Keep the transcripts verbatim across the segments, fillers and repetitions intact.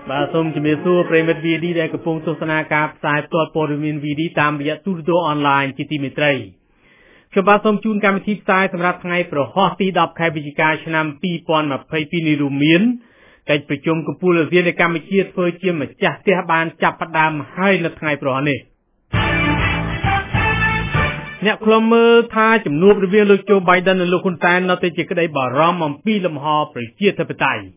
បាទសូមជំរាបសួរប្រិមិត្ត វី ឌី ដែលកំពុងទស្សនាការផ្សាយផ្ទាល់ព័ត៌មាន វី ឌី តាមរយៈទូរទស្សន៍អនឡាញជាទីមេត្រីខ្ញុំបាទសូមជូនកម្មវិធីផ្សាយសម្រាប់ថ្ងៃប្រហ័សទីដប់ខែវិច្ឆិកាឆ្នាំពីរពាន់ម្ភៃពីរនេះរួមមានកិច្ចប្រជុំកំពូលអាស៊ាននៃកម្ពុជាធ្វើជាម្ចាស់ផ្ទះបានចាប់ផ្ដើមហើយនៅថ្ងៃប្រហ័សនេះអ្នកខ្លំមើលថាជំនួបរវាងលោកโจ Biden និងលោកហ៊ុនសែននៅតែជាក្តីបារម្ភអំពីលំហប្រជាធិបតេយ្យ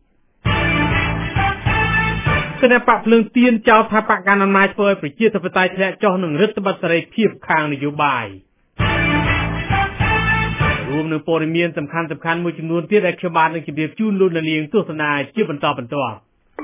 គណៈបកភ្លើងទៀនចោទថាបកកណ្ដាលអំណាចធ្វើឲ្យប្រជាធិបតេយ្យធ្លាក់ចុះនឹងរដ្ឋបတ်សេរីភាពខាងនយោបាយរួមនឹងព័ត៌មានសំខាន់សំខាន់មួយចំនួនទៀតដែលខ្ញុំបាទនឹងជម្រាបជូនលោកអ្នកនាងទស្សនាជាបន្តបន្ទាប់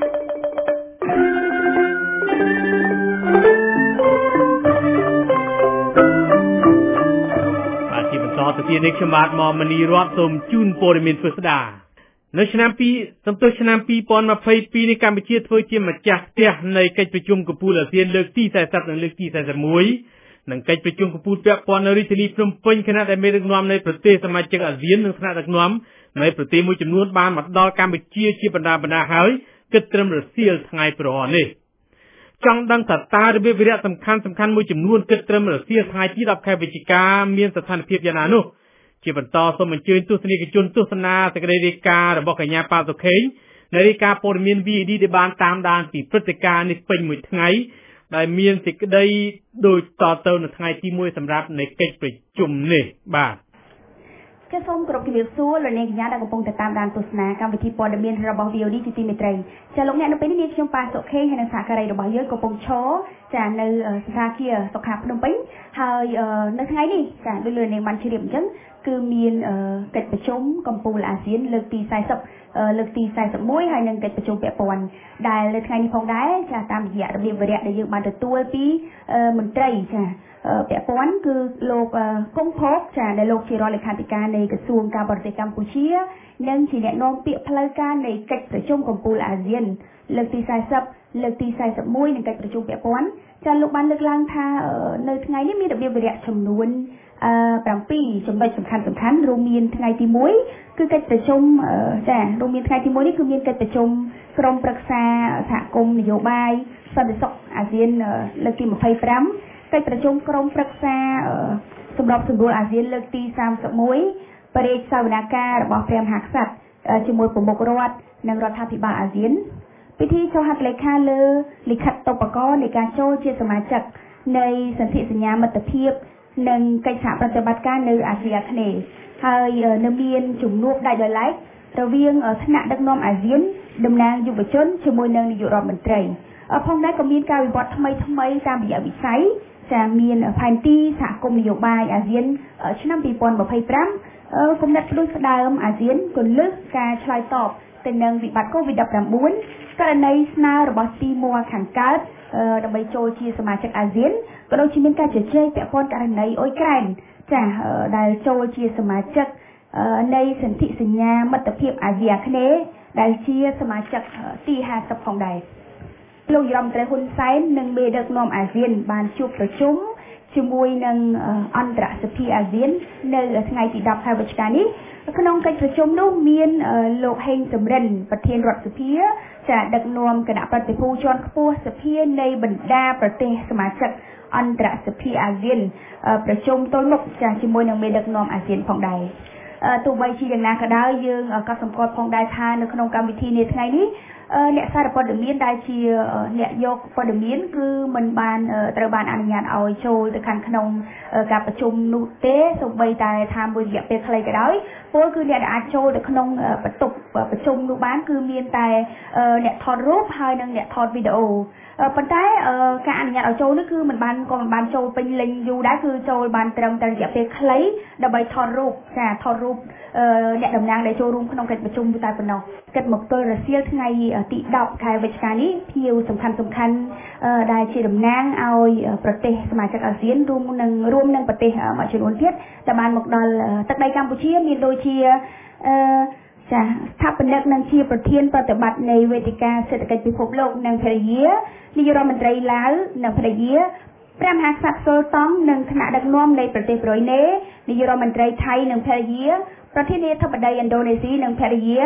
បាទជាបន្តទៅទៀតនេះខ្ញុំបាទមកមនីរតសូមជូនព័ត៌មានពិស្ដានៅឆ្នាំពីសំទោសឆ្នាំពីរពាន់ម្ភៃពីរនេះកម្ពុជាធ្វើជាម្ចាស់ផ្ទះនៃកិច្ចប្រជុំកំពូលអាស៊ានលើកទីសែសិបនិងលើកទីសែសិបមួយនិងកិច្ចប្រជុំកំពូលពាក់ព័ន្ធនៅរាជធានីភ្នំពេញខណៈដែលមេដឹកនាំនៃប្រទេសសមាជិកអាស៊ាននិងថ្នាក់ដឹកនាំនៃប្រទេសមួយចំនួនបានមកដល់កម្ពុជាជាបណ្ដាបណ្ដាហើយគិតត្រឹមរសៀលថ្ងៃប្រហ័សនេះចង់ដឹងថាតើរបៀបវិរៈសំខាន់សំខាន់មួយចំនួនគិតត្រឹមរសៀលថ្ងៃទីដប់ខែវិច្ឆិកាមានស្ថានភាពយ៉ាងណានោះជាបន្តសូមអញ្ជើញទស្សនិកជនទស្សនាសេចក្តីរាយការណ៍របស់កញ្ញាប៉ាសុខេងនៃរាយការណ៍ព័ត៌មាន វី ឌី ដែលបានតាមដានពីព្រឹត្តិការណ៍នេះពេញមួយថ្ងៃដែលមានសេចក្តីដូចតទៅនៅថ្ងៃទីមួយសម្រាប់នៃកិច្ចប្រជុំនេះបាទចាសសូមគោរពជំរាបសួរលោកអ្នកកញ្ញាដែលកំពុងតែតាមដានទស្សនាកម្មវិធីព័ត៌មានរបស់ វី អូ ឌី ជាទីមេត្រីចាសលោកអ្នកនៅពេលនេះនាងខ្ញុំប៉ាសុខេងហើយនិងសហការីរបស់យើងកំពុងឈរចាសនៅស្ថានភាពសុខាភ្នំពេញហើយនៅថ្ងៃនេះចាសដោយលោកអ្នកបានជ្រាបអញ្ចឹងគឺមានកិច្ចប្រជុំកំពូលអាស៊ានលើកទីសែសិបលើកទីសែសិបមួយហើយនិងកិច្ចប្រជុំពាក់ព័ន្ធដែលនៅថ្ងៃនេះផងដែរចាតាមរយៈរបៀបវិរៈដែលយើងបានទទួលពីមន្ត្រីចាពាក់ព័ន្ធគឺលោកគង់ភពចាដែលលោកជារដ្ឋលេខាធិការនៃក្រសួងការបរទេសកម្ពុជានិងជាអ្នកនាំពាក្យផ្លូវការនៃកិច្ចប្រជុំកំពូលអាស៊ានលើកទីសែសិបលើកទីសែសិបមួយនិងកិច្ចប្រជុំពាក់ព័ន្ធចាលោកបានលើកឡើងថានៅថ្ងៃនេះមានរបៀបវិរៈចំនួនអឺ7ចំណុចសំខាន់សំខាន់រួមមានថ្ងៃទីមួយគឺកិច្ចប្រជុំចារួមមានថ្ងៃទីមួយនេះគឺមានកិច្ចប្រជុំក្រុមប្រឹក្សាសហគមន៍នយោបាយសន្តិសុខអាស៊ានលើកទីម្ភៃប្រាំកិច្ចប្រជុំក្រុមប្រឹក្សាសម្របសម្រួលអាស៊ានលើកទីសាមសិបមួយបរិយាសវនាការរបស់ព្រះមហាក្សត្រជាមួយប្រមុខរដ្ឋនិងរដ្ឋាភិបាលអាស៊ានពិធីចុះហត្ថលេខាលើលិខិតតុបកនៃការចូលជាសមាជិកនៃសន្ធិសញ្ញាមិត្តភាពនិងកិច្ចសហប្រតិបត្តិការនៅអាស៊ីអាគ្នេយ៍ហើយនៅមានជំនួបដាច់ដោយឡែករវាងថ្នាក់ដឹកនាំអាស៊ានតំណាងយុវជនជាមួយនឹងនាយករដ្ឋមន្ត្រីផងដែរក៏មានការវិវត្តថ្មីថ្មីតាមរយៈវិស័យចាមានផែនទីសហគមន៍នយោបាយអាស៊ានឆ្នាំពីរពាន់ម្ភៃប្រាំគំនិតផ្ដួចផ្ដើមអាស៊ានគន្លឹះការឆ្លើយតបទៅនឹងវិបត្តិ កូវីដ ដប់ប្រាំបួន ករណីស្នើរបស់ទីមួខាងកើតដើម្បីចូលជាសមាជិកអាស៊ានក៏ដូចជាមានការជជែកពាក់ព័ន្ធករណីអ៊ុយក្រែនចាដែលចូលជាសមាជិកនៃសន្ធិសញ្ញាមិត្តភាពអាស៊ីអាគ្នេយ៍ដែលជាសមាជិកទីហាសិបផងដែរលោកយមត្រីហ៊ុនសែននិងមេដឹកនាំអាស៊ានបានជួបប្រជុំជាមួយនឹងអន្តរសភាអាស៊ាននៅថ្ងៃទីដប់ខែវិច្ឆិកានេះក្នុងកិច្ចប្រជុំនោះមានលោកហេងសំរិនប្រធានរដ្ឋសភាចាដឹកនាំគណៈប្រតិភូជាន់ខ្ពស់សភានៃបណ្ដាប្រទេសសមាជិកអន្តរសភាអាស៊ានប្រជុំទល់មុខចាជាមួយនឹងមេដឹកនាំអាស៊ានផងដែរទោះបីជាយ៉ាងណាក៏ដោយយើងក៏សម្គាល់ផងដែរថានៅក្នុងកម្មវិធីនេះថ្ងៃនេះអ្នកសារព័ត៌មានដែលជាអ្នកយកព័ត៌មានគឺមិនបានត្រូវបានអនុញ្ញាតឲ្យចូលទៅខាងក្នុងការប្រជុំនោះទេសូម្បីតែថាមួយរយៈពេលខ្លីក៏ដោយព្រោះគឺអ្នកដែលអាចចូលទៅក្នុងបន្ទប់ប្រជុំនោះបានគឺមានតែអ្នកថតរូបហើយនិងអ្នកថតវីដេអូប៉ុន្តែការអនុញ្ញាតឲ្យចូលនេះគឺមិនបានក៏មិនបានចូលពេញលេញយូរដែរគឺចូលបានត្រឹមតែរយៈពេលខ្លីដើម្បីថតរូបចាថតរូបអ្នកតំណាងដែលចូលរួមក្នុងកិច្ចប្រជុំតែប៉ុណ្ណោះគិតមកទល់រសៀលថ្ងៃទីដប់ខែវិច្ឆិកានេះភ្ញៀវសំខាន់សំខាន់ដែលជាតំណាងឲ្យប្រទេសសមាជិកអាស៊ានរួមនឹងរួមនឹងប្រទេសមួយចំនួនទៀតដែលបានមកដល់ទឹកដីកម្ពុជាមានដូចជាអឺចាស្ថាបនិកនិងជាប្រធានប្រតិបត្តិនៃវេទិកាសេដ្ឋកិច្ចពិភពលោកនិងភរិយានាយករដ្ឋមន្ត្រីឡាវនិងភរិយាព្រះមហាក្សត្រស៊ុលតង់និងថ្នាក់ដឹកនាំនៃប្រទេសប្រ៊ុយណេនាយករដ្ឋមន្ត្រីថៃនិងភរិយាប្រធានាធិបតីឥណ្ឌូនេស៊ីនិងភរិយា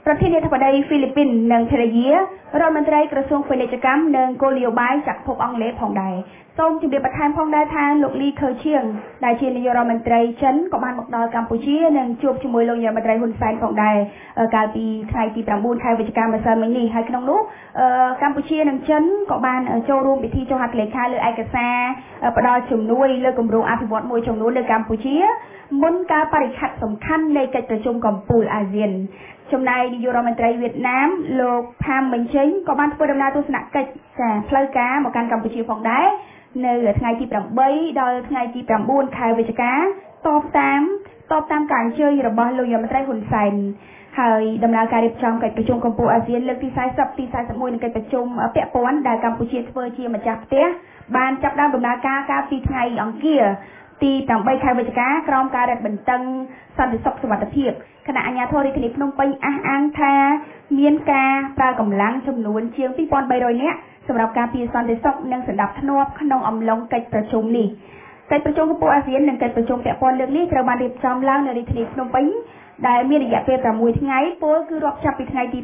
ប្រធានាធិបតីហ្វីលីពីននិងភរិយារដ្ឋមន្ត្រីក្រសួងពាណិជ្ជកម្មនិងគោលនយោបាយចក្រភពអង់គ្លេសផងដែរសូមជម្រាបបន្ថែមផងដែរថាលោកលីខឺឈៀងដែលជានាយករដ្ឋមន្ត្រីចិនក៏បានមកដល់កម្ពុជានិងជួបជាមួយលោកនាយករដ្ឋមន្ត្រីហ៊ុនសែនផងដែរកាលពីថ្ងៃទី9ខែវិច្ឆិកាម្សិលមិញនេះហើយក្នុងនោះកម្ពុជានិងចិនក៏បានចូលរួមពិធីចុះហត្ថលេខាលើឯកសារផ្ដល់ជំនួយលើគម្រោងអភិវឌ្ឍន៍មួយចំនួននៅកម្ពុជាមុនការបរិច្ឆេទសំខាន់នៃកិច្ចប្រជុំកំពូលអាស៊ានចំណែកនាយករដ្ឋមន្ត្រីវៀតណាមលោកផាមមិញជិញក៏បានធ្វើដំណើរទស្សនកិច្ចចាផ្លូវការមកកាន់កម្ពុជាផងដែរនៅថ្ងៃទី8ដល់ថ្ងៃទី9ខែវិច្ឆិកាតបតាមតបតាមការអញ្ជើញរបស់លោកនាយករដ្ឋមន្ត្រីហ៊ុនសែនហើយដំណើរការរៀបចំកិច្ចប្រជុំកំពូលអាស៊ានលើកទី40ទី41នៃកិច្ចប្រជុំពាក់ព័ន្ធដែលកម្ពុជាធ្វើជាម្ចាស់ផ្ទះបានចាប់ផ្ដើមដំណើរការកាលពីថ្ងៃអង្គារទី8ខែវិច្ឆិកាក្រោមការរឹតបន្តឹងសន្តិសុខសុវត្ថិភាពគណៈអាជ្ញាធររាជធានីភ្នំពេញអះអាងថាមានការប្រើកម្លាំងចំនួនជាងពីរពាន់បីរយនាក់សម្រាប់ការពារសន្តិសុខនិងសណ្ដាប់ធ្នាប់ក្នុងអំឡុងកិច្ចប្រជុំនេះកិច្ចប្រជុំកំពូលអាស៊ាននិងកិច្ចប្រជុំពាក់ព័ន្ធលើកនេះត្រូវបានរៀបចំឡើងនៅរាជធានីភ្នំពេញដែលមានរយៈពេល6ថ្ងៃពលគឺរាប់ចាប់ពីថ្ងៃទី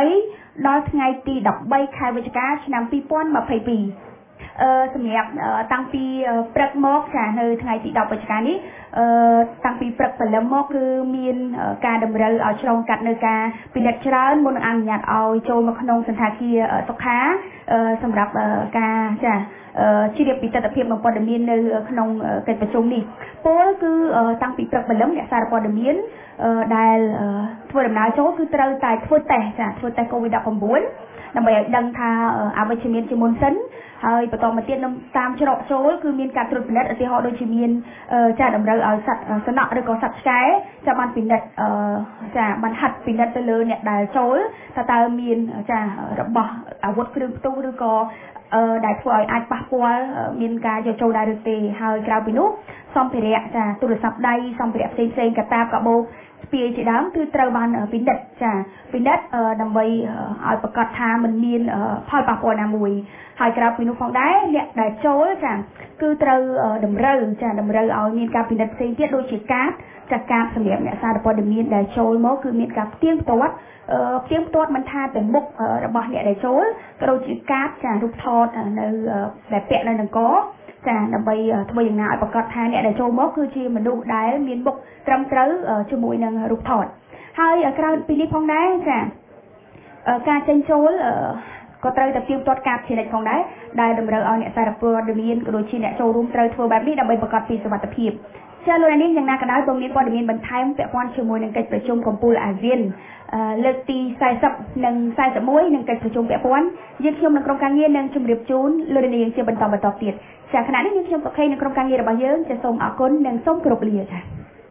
8ដល់ថ្ងៃទី13ខែវិច្ឆិកាឆ្នាំពីរពាន់ម្ភៃពីរអឺសម្រាប់តាំងពីព្រឹកមកចានៅថ្ងៃទី10វិច្ឆិកានេះអឺតាំងពីព្រឹកព្រលឹមមកគឺមានការតម្រូវឲ្យឆ្លងកាត់នៅការពិនិត្យច្រើនមុននឹងអនុញ្ញាតឲ្យចូលមកក្នុងសន្តាគារសុខាសម្រាប់ការចាជ្រាបពីទស្សនវិជ្ជានិងព័ត៌មាននៅក្នុងកិច្ចប្រជុំនេះពលគឺតាំងពីព្រឹកព្រលឹមអ្នកសារព័ត៌មានដែលធ្វើដំណើរចូលគឺត្រូវតែធ្វើតេស្តចាធ្វើតេស្ត កូវីដ ដប់ប្រាំ9 ដើម្បីឲ្យដឹងថាអវិជ្ជមានជាមុនសិនហើយបន្តមកទៀតតាមច្រកចូលគឺមានការត្រួតពិនិត្យឧទាហរណ៍ដូចជាមានចាតម្រូវឲ្យសត្វសនៈឬក៏សត្វឆ្កែចាបានពិនិត្យចាបានហាត់ពិនិត្យទៅលើអ្នកដែលចូលថាតើមានចារបស់អាវុធគ្រឿងផ្ទុះឬក៏ដែលធ្វើឲ្យអាចប៉ះពាល់មានការយកចូលដែរឬទេហើយក្រៅពីនោះសម្ភារៈចាទូរស័ព្ទដៃសម្ភារៈផ្សេងផ្សេងកាតាបកាបូបស្ពាយជាដើមគឺត្រូវបានពិនិត្យចាពិនិត្យដើម្បីឲ្យប្រកាសថាมันមានផលប៉ះពាល់ណាមួយហើយក្រៅពីនោះផងដែរអ្នកដែលចូលចាគឺត្រូវតម្រូវចាតម្រូវឲ្យមានការពិនិត្យផ្សេងទៀតដូចជាកាតចាកាតសម្រាប់អ្នកសារព័ត៌មានដែលចូលមកគឺមានការផ្ទៀងផ្ទាត់ផ្ទៀងផ្ទាត់មិនថាតែមុខរបស់អ្នកដែលចូលក៏ដូចជាកាតចារូបថតនៅដែលពាក់នៅនឹងកចាដើម្បីធ្វើយ៉ាងណាឲ្យប្រកាសថាអ្នកដែលចូលមកគឺជាមនុស្សដែលមានមុខត្រឹមត្រូវជាមួយនឹងរូបថតហើយក្រៅពីនេះផងដែរចាការចេញចូលក៏ត្រូវតែផ្ទៀងផ្ទាត់ការជានិច្ចផងដែរដែលតម្រូវឲ្យអ្នកសារព័ត៌មានក៏ដូចជាអ្នកចូលរួមត្រូវធ្វើបែបនេះដើម្បីប្រកាសពីសុវត្ថិភាពចាលោកនាងយ៉ាងណាក៏ដោយបើមានព័ត៌មានបន្ថែមពាក់ព័ន្ធជាមួយនឹងកិច្ចប្រជុំកំពូលអាស៊ានលើកទី40និង41និងកិច្ចប្រជុំពាក់ព័ន្ធយើងខ្ញុំនិងក្រុមការងារនឹងជម្រាបជូនលោកនាងជាបន្តបន្តទៀតចាខណៈនេះយើងខ្ញុំសុខេនិងក្រុមការងាររបស់យើងចាសូមអរគុណនិងសូមគោរពលាចា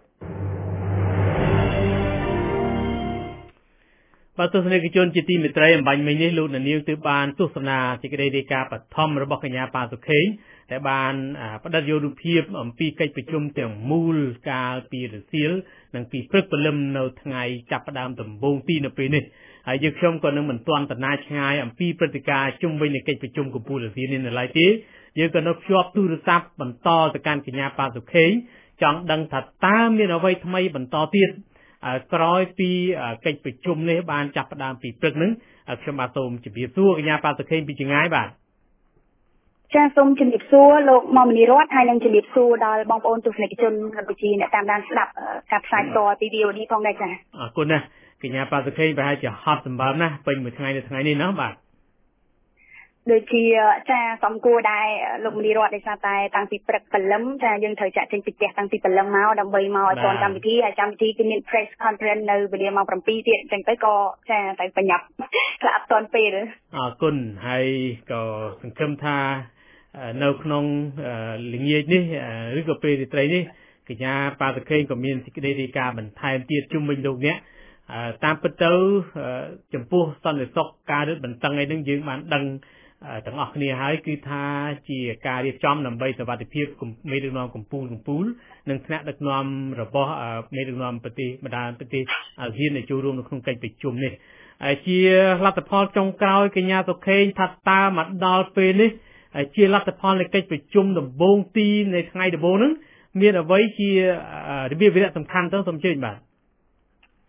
បាទទស្សនិកជនជាទីមេត្រីអំបញ្ញមិញនេះលោកនាងទើបបានទស្សនាសេចក្តីរាយការណ៍បឋមរបស់កញ្ញាប៉ាសុខេងដែលបានផ្តិតយករូបភាពអំពីកិច្ចប្រជុំទាំងមូលកាលពីរសៀលនិងពីព្រឹកព្រលឹមនៅថ្ងៃចាប់ផ្ដើមដំបូងទីនៅពេលនេះហើយយើងខ្ញុំក៏នឹងមិនទាន់តាណាឆ្ងាយអំពីព្រឹត្តិការណ៍ជុំវិញនៃកិច្ចប្រជុំកំពូលអាស៊ាននេះនៅឡើយទេយើងក៏នៅភ្ជាប់ទូរស័ព្ទបន្តទៅកាន់កញ្ញាប៉ាសុខេងចង់ដឹងថាតើមានអ្វីថ្មីបន្តទៀតក្រោយពីកិច្ចប្រជុំនេះបានចាប់ផ្ដើមពីព្រឹកហ្នឹងខ្ញុំបាទសូមជម្រាបសួរកញ្ញាប៉ាសុខេងពីចម្ងាយបាទចាសូមជម្រាបសួរលោកមុំមនីរតហើយនឹងជម្រាបសួរដល់បងប្អូនទស្សនិកជនកម្ពុជាអ្នកតាមដានស្ដាប់ការផ្សាយផ្ទាល់ពី វី អូ ឌី ផងដែរចាអរគុណណាស់កញ្ញាប៉ាសុខេងប្រហែលជាហត់សម្បើមណាស់ពេញមួយថ្ងៃនៅថ្ងៃនេះណាបាទដូចជាចាសំគួរដែរលោកមនីរតដោយសារតែតាំងពីព្រឹកព្រលឹមចាយើងត្រូវចាក់ចេញពីផ្ទះតាំងពីព្រលឹមមកដើម្បីមកឲ្យទាន់កម្មវិធីហើយកម្មវិធីគឺមាន press conference នៅវេលាម៉ោង7ទៀតអញ្ចឹងទៅក៏ចាតែបញ្ញាប់ខ្លះអត់ទាន់ពេលអរគុណហើយក៏សង្ឃឹមថានៅក្នុងល្ងាចនេះឬក៏ពេលរាត្រីនេះកញ្ញាប៉ាសុខេងក៏មានសេចក្តីរាយការណ៍បន្ថែមទៀតជុំវិញលោកអ្នកតាមពិតទៅចំពោះសន្តិសុខការរឹតបន្តឹងអីហ្នឹងយើងបានដឹងទាំងអស់គ្នាហើយគឺថាជាការរៀបចំដើម្បីសុវត្ថិភាពមេដឹកនាំកម្ពុជាកម្ពុជានិងថ្នាក់ដឹកនាំរបស់មេដឹកនាំប្រទេសបណ្ដាប្រទេសអាស៊ានដែលចូលរួមនៅក្នុងកិច្ចប្រជុំនេះហើយជាលទ្ធផលចុងក្រោយកញ្ញាសុខេងថាតើមកដល់ពេលនេះជាលទ្ធផលនៃកិច្ចប្រជុំដំបូងទីនៃថ្ងៃដំបូងហ្នឹងមានអ្វីជារបៀបវិរៈសំខាន់ទៅសូមអញ្ជើញបាទ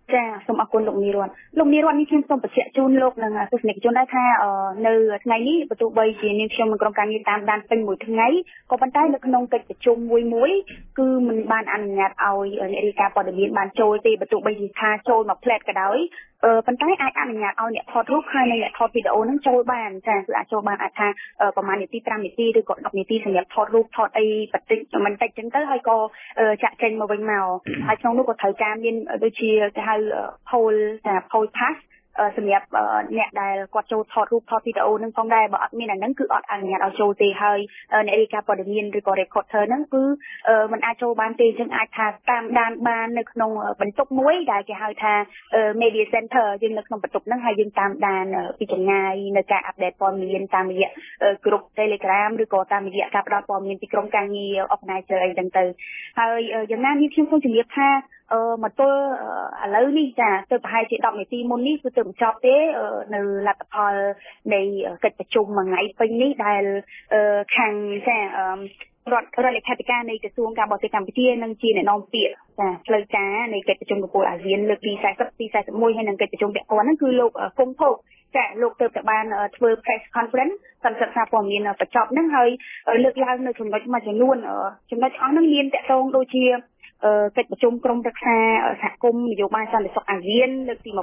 ចាសូមអរគុណលោកនាយរដ្ឋលោកនាយរដ្ឋនេះខ្ញុំសូមបញ្ជាក់ជូនលោកនិងទស្សនិកជនដែរថានៅថ្ងៃនេះបើទោះបីជានាងខ្ញុំនឹងក្រុមការងារតាមដានពេញមួយថ្ងៃក៏ប៉ុន្តែនៅក្នុងកិច្ចប្រជុំមួយមួយគឺមិនបានអនុញ្ញាតឲ្យអ្នករាយការណ៍ព័ត៌មានបានចូលទេបើទោះបីជាថាចូលមកផ្លែតក៏ដោយប៉ុន្តែអាចអនុញ្ញាតឲ្យអ្នកថតរូបហើយនិងអ្នកថតវីដេអូនឹងចូលបានចាគឺអាចចូលបានអាចថាប្រហែលនាទី5នាទីឬក៏10នាទីសម្រាប់ថតរូបថតអីបន្តិចមិនតិចចឹងទៅហើយក៏ចាក់ចេញមកវិញមកហើយក្នុងនោះក៏ត្រូវការមានដូចជាគេហៅ poll ថា poll pass សម្រាប់អ្នកដែលគាត់ចូលថតរូបថតវីដេអូនឹងផងដែរបើអត់មានអាហ្នឹងគឺអត់អនុញ្ញាតឲ្យចូលទេហើយអ្នករាយការណ៍ព័ត៌មានឬក៏ reporter ហ្នឹងគឺมันអាចចូលបានទេអញ្ចឹងអាចថាតាមដានបាននៅក្នុងបន្ទប់មួយដែលគេហៅថា media center យើងនៅក្នុងបន្ទប់ហ្នឹងហើយយើងតាមដានពីចម្ងាយនៅការអាប់ដេតព័ត៌មានតាមរយៈក្រុម Telegram ឬក៏តាមរយៈការផ្ដល់ព័ត៌មានពីក្រុមការងារ organizer អីចឹងទៅហើយយ៉ាងណានេះខ្ញុំសូមជម្រាបថាអឺមកទល់ឥឡូវនេះចាទៅប្រហែលជា10នាទីមុននេះគឺទៅបញ្ចប់ទេនៅលទ្ធផលនៃកិច្ចប្រជុំមួយថ្ងៃពេញនេះដែលខាងចារដ្ឋរដ្ឋលេខាធិការនៃក្រសួងការបរទេសកម្ពុជានិងជាអ្នកនាំពាក្យចាផ្លូវការនៃកិច្ចប្រជុំកំពូលអាស៊ានលើកទី40ទី41ហើយនិងកិច្ចប្រជុំពាក់ព័ន្ធហ្នឹងគឺលោកគង់ភោគចាលោកទៅតែបានធ្វើ press conference សម្រាប់សារព័ត៌មានបញ្ចប់ហ្នឹងហើយលើកឡើងនៅចំណុចមួយចំនួនចំណុចអស់ហ្នឹងមានតកតងដូចជាកិច្ចប្រជុំក្រុមប្រឹក្សាសហគមន៍នយោបាយសន្តិសុខអាស៊ានលើកទី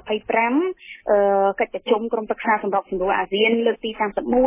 25កិច្ចប្រជុំក្រុមប្រឹក្សាសម្របសម្រួលអាស៊ានលើកទី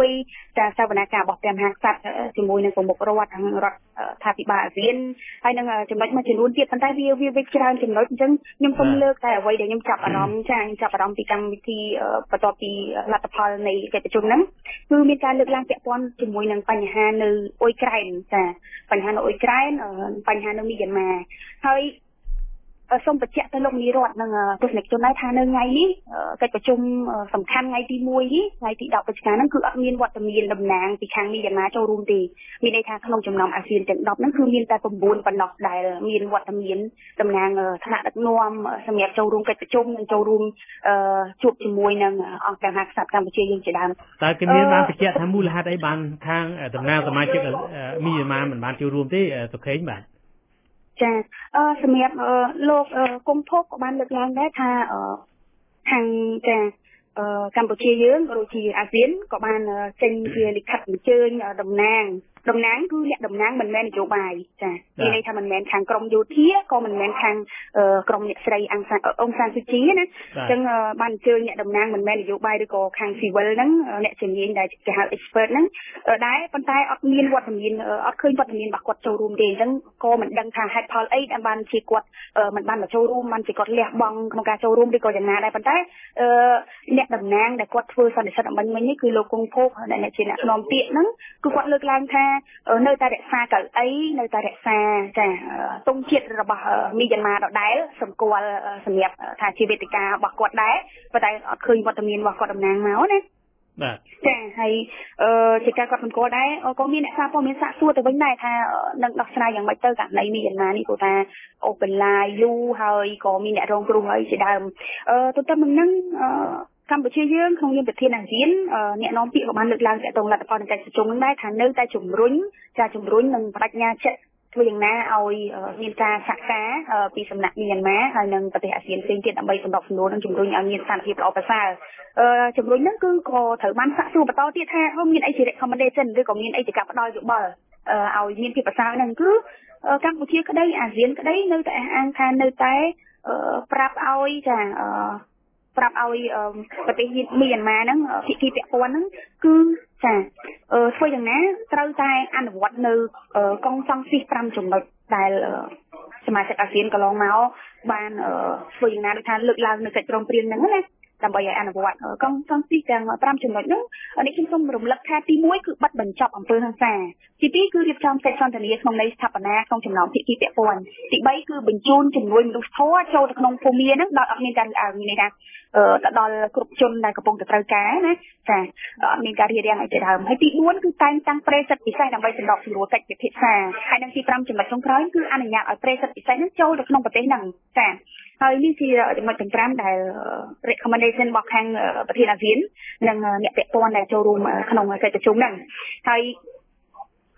31ការសវនាការរបស់ព្រះមហាក្សត្រជាមួយនឹងប្រមុខរដ្ឋនិងរដ្ឋាភិបាលអាស៊ានហើយនឹងចំណុចមួយចំនួនទៀតប៉ុន្តែវាវាវាច្រើនចំណុចអញ្ចឹងខ្ញុំសូមលើកតែអ្វីដែលខ្ញុំចាប់អារម្មណ៍ចាខ្ញុំចាប់អារម្មណ៍ពីកម្មវិធីបន្ទាប់ពីលទ្ធផលនៃកិច្ចប្រជុំហ្នឹងគឺមានការលើកឡើងពាក់ព័ន្ធជាមួយនឹងបញ្ហានៅអ៊ុយក្រែនចាបញ្ហានៅអ៊ុយក្រែនបញ្ហានៅមីយ៉ាន់ម៉ាហើយសូមបញ្ជាក់ទៅលោកនាយរដ្ឋនិងទស្សនិកជនដែរថានៅថ្ងៃនេះកិច្ចប្រជុំសំខាន់ថ្ងៃទី1នេះថ្ងៃទី10វិច្ឆិកាហ្នឹងគឺអត់មានវត្តមានតំណាងពីខាងមីយ៉ាន់ម៉ាចូលរួមទេមានន័យថាក្នុងចំណោមអាស៊ានទាំង10ហ្នឹងគឺមានតែ9ប៉ុណ្ណោះដែលមានវត្តមានតំណាងថ្នាក់ដឹកនាំសម្រាប់ចូលរួមកិច្ចប្រជុំនិងចូលរួមជួបជាមួយនឹងអង្គការមហាក្សត្រកម្ពុជាយើងជាដើមតើគេមានបានបញ្ជាក់ថាមូលហេតុអីបានខាងតំណាងសមាជិកមីយ៉ាន់ម៉ាមិនបានចូលរួមទេសុខេងបាទចាអឺសម្រាប់លោកគង់ភពក៏បានលើកឡើងដែរថាខាងចាកម្ពុជាយើងក៏ដូចជាអាស៊ានក៏បានចេញជាលិខិតអញ្ជើញតំណាងតំណាងគឺអ្នកតំណាងមិនមែននយោបាយចាមានន័យថាមិនមែនខាងក្រមយោធាក៏មិនមែនខាងក្រមអ្នកស្រីអង្គអង្គសានសុជីណាអញ្ចឹងបានអញ្ជើញអ្នកតំណាងមិនមែននយោបាយឬក៏ខាង civil ហ្នឹងអ្នកជំនាញដែលគេហៅ expert ហ្នឹងដែរប៉ុន្តែអត់មានវត្តមានអត់ឃើញវត្តមានរបស់គាត់ចូលរួមទេអញ្ចឹងក៏មិនដឹងថាហេតុផលអីដែលបានជាគាត់មិនបានមកចូលរួមបានជាគាត់លះបង់ក្នុងការចូលរួមឬក៏យ៉ាងណាដែរប៉ុន្តែអ្នកតំណាងដែលគាត់ធ្វើសន្និសីទអំបញ្ញមិញនេះគឺលោកគង់ភោគដែលជាអ្នកនាំពាក្យហ្នឹងគឺគាត់លើកឡើងថានៅតែរក្សាកៅអីនៅតែរក្សាចាទង់ជាតិរបស់មីយ៉ាន់ម៉ាដដែលសម្គាល់សម្រាប់ថាជាវេទិការបស់គាត់ដែរប៉ុន្តែអត់ឃើញវត្តមានរបស់គាត់តំណាងមកណាបាទចាហើយអឺជាការគាត់បង្គាប់ដែរក៏មានអ្នកសារព័ត៌មានសាកសួរទៅវិញដែរថានឹងដោះស្រាយយ៉ាងម៉េចទៅករណីមីយ៉ាន់ម៉ានេះគាត់ថាអូបឡាយយូហើយក៏មានអ្នករងគ្រោះហើយជាដើមអឺទន្ទឹមនឹងហ្នឹងកម្ពុជាយើងក្នុងនាមប្រធានអាស៊ានអ្នកនាំពាក្យក៏បានលើកឡើងទាក់ទងលទ្ធផលនៃកិច្ចប្រជុំហ្នឹងដែរថានៅតែជំរុញចាជំរុញនិងបដិញ្ញាចិត្តធ្វើយ៉ាងណាឲ្យមានការសហការពីសំណាក់មីយ៉ាន់ម៉ាហើយនិងប្រទេសអាស៊ានផ្សេងទៀតដើម្បីសម្របសម្រួលនិងជំរុញឲ្យមានស្ថានភាពល្អប្រសើរជំរុញហ្នឹងគឺក៏ត្រូវបានសាកសួរបន្តទៀតថាមានអីជា recommendation ឬក៏មានអីជាការផ្ដល់យោបល់ឲ្យមានភាពប្រសើរហ្នឹងគឺកម្ពុជាក្តីអាស៊ានក្តីនៅតែអះអាងថានៅតែប្រាប់ឲ្យចាប្រាប់ឲ្យប្រទេសមីយ៉ាន់ម៉ាហ្នឹងភាគីពាក់ព័ន្ធហ្នឹងគឺចាធ្វើយ៉ាងណាត្រូវតែអនុវត្តនៅកងសង្ស៊ីស5ចំណុចដែលសមាជិកអាស៊ានកន្លងមកបានធ្វើយ៉ាងណាដូចថាលើកឡើងនៅកិច្ចព្រមព្រៀងហ្នឹងណាដើម្បីឲ្យអនុវត្តកងសង្ស៊ីសទាំង5ចំណុចហ្នឹងនេះខ្ញុំសូមរំលឹកថាទី1គឺបិទបញ្ចប់អំពើហិង្សាទី2គឺរៀបចំកិច្ចសន្ទនាក្នុងន័យស្ថាបនាក្នុងចំណោមភាគីពាក់ព័ន្ធទី3គឺបញ្ជូនជំនួយមនុស្សធម៌ចូលទៅក្នុងភូមិហ្នឹងដោយអត់មានការរើសអើងមានន័យថាទៅដល់គ្រប់ជនដែលកំពុងតែត្រូវការណាចាអត់មានការរៀបរៀងអីជាដើមហើយទី4គឺតែងតាំងប្រេសិតពិសេសដើម្បីសម្របសម្រួលកិច្ចពិភាក្សាហើយនឹងទី5ចំណុចចុងក្រោយគឺអនុញ្ញាតឲ្យប្រេសិតពិសេសហ្នឹងចូលទៅក្នុងប្រទេសហ្នឹងចាហើយនេះជាចំណុចទាំង5ដែល recommendation របស់ខាងប្រធានអាស៊ាននិងអ្នកពាក់ព័ន្ធដែលចូលរួមក្នុងកិច្ចប្រជុំហ្នឹងហើយ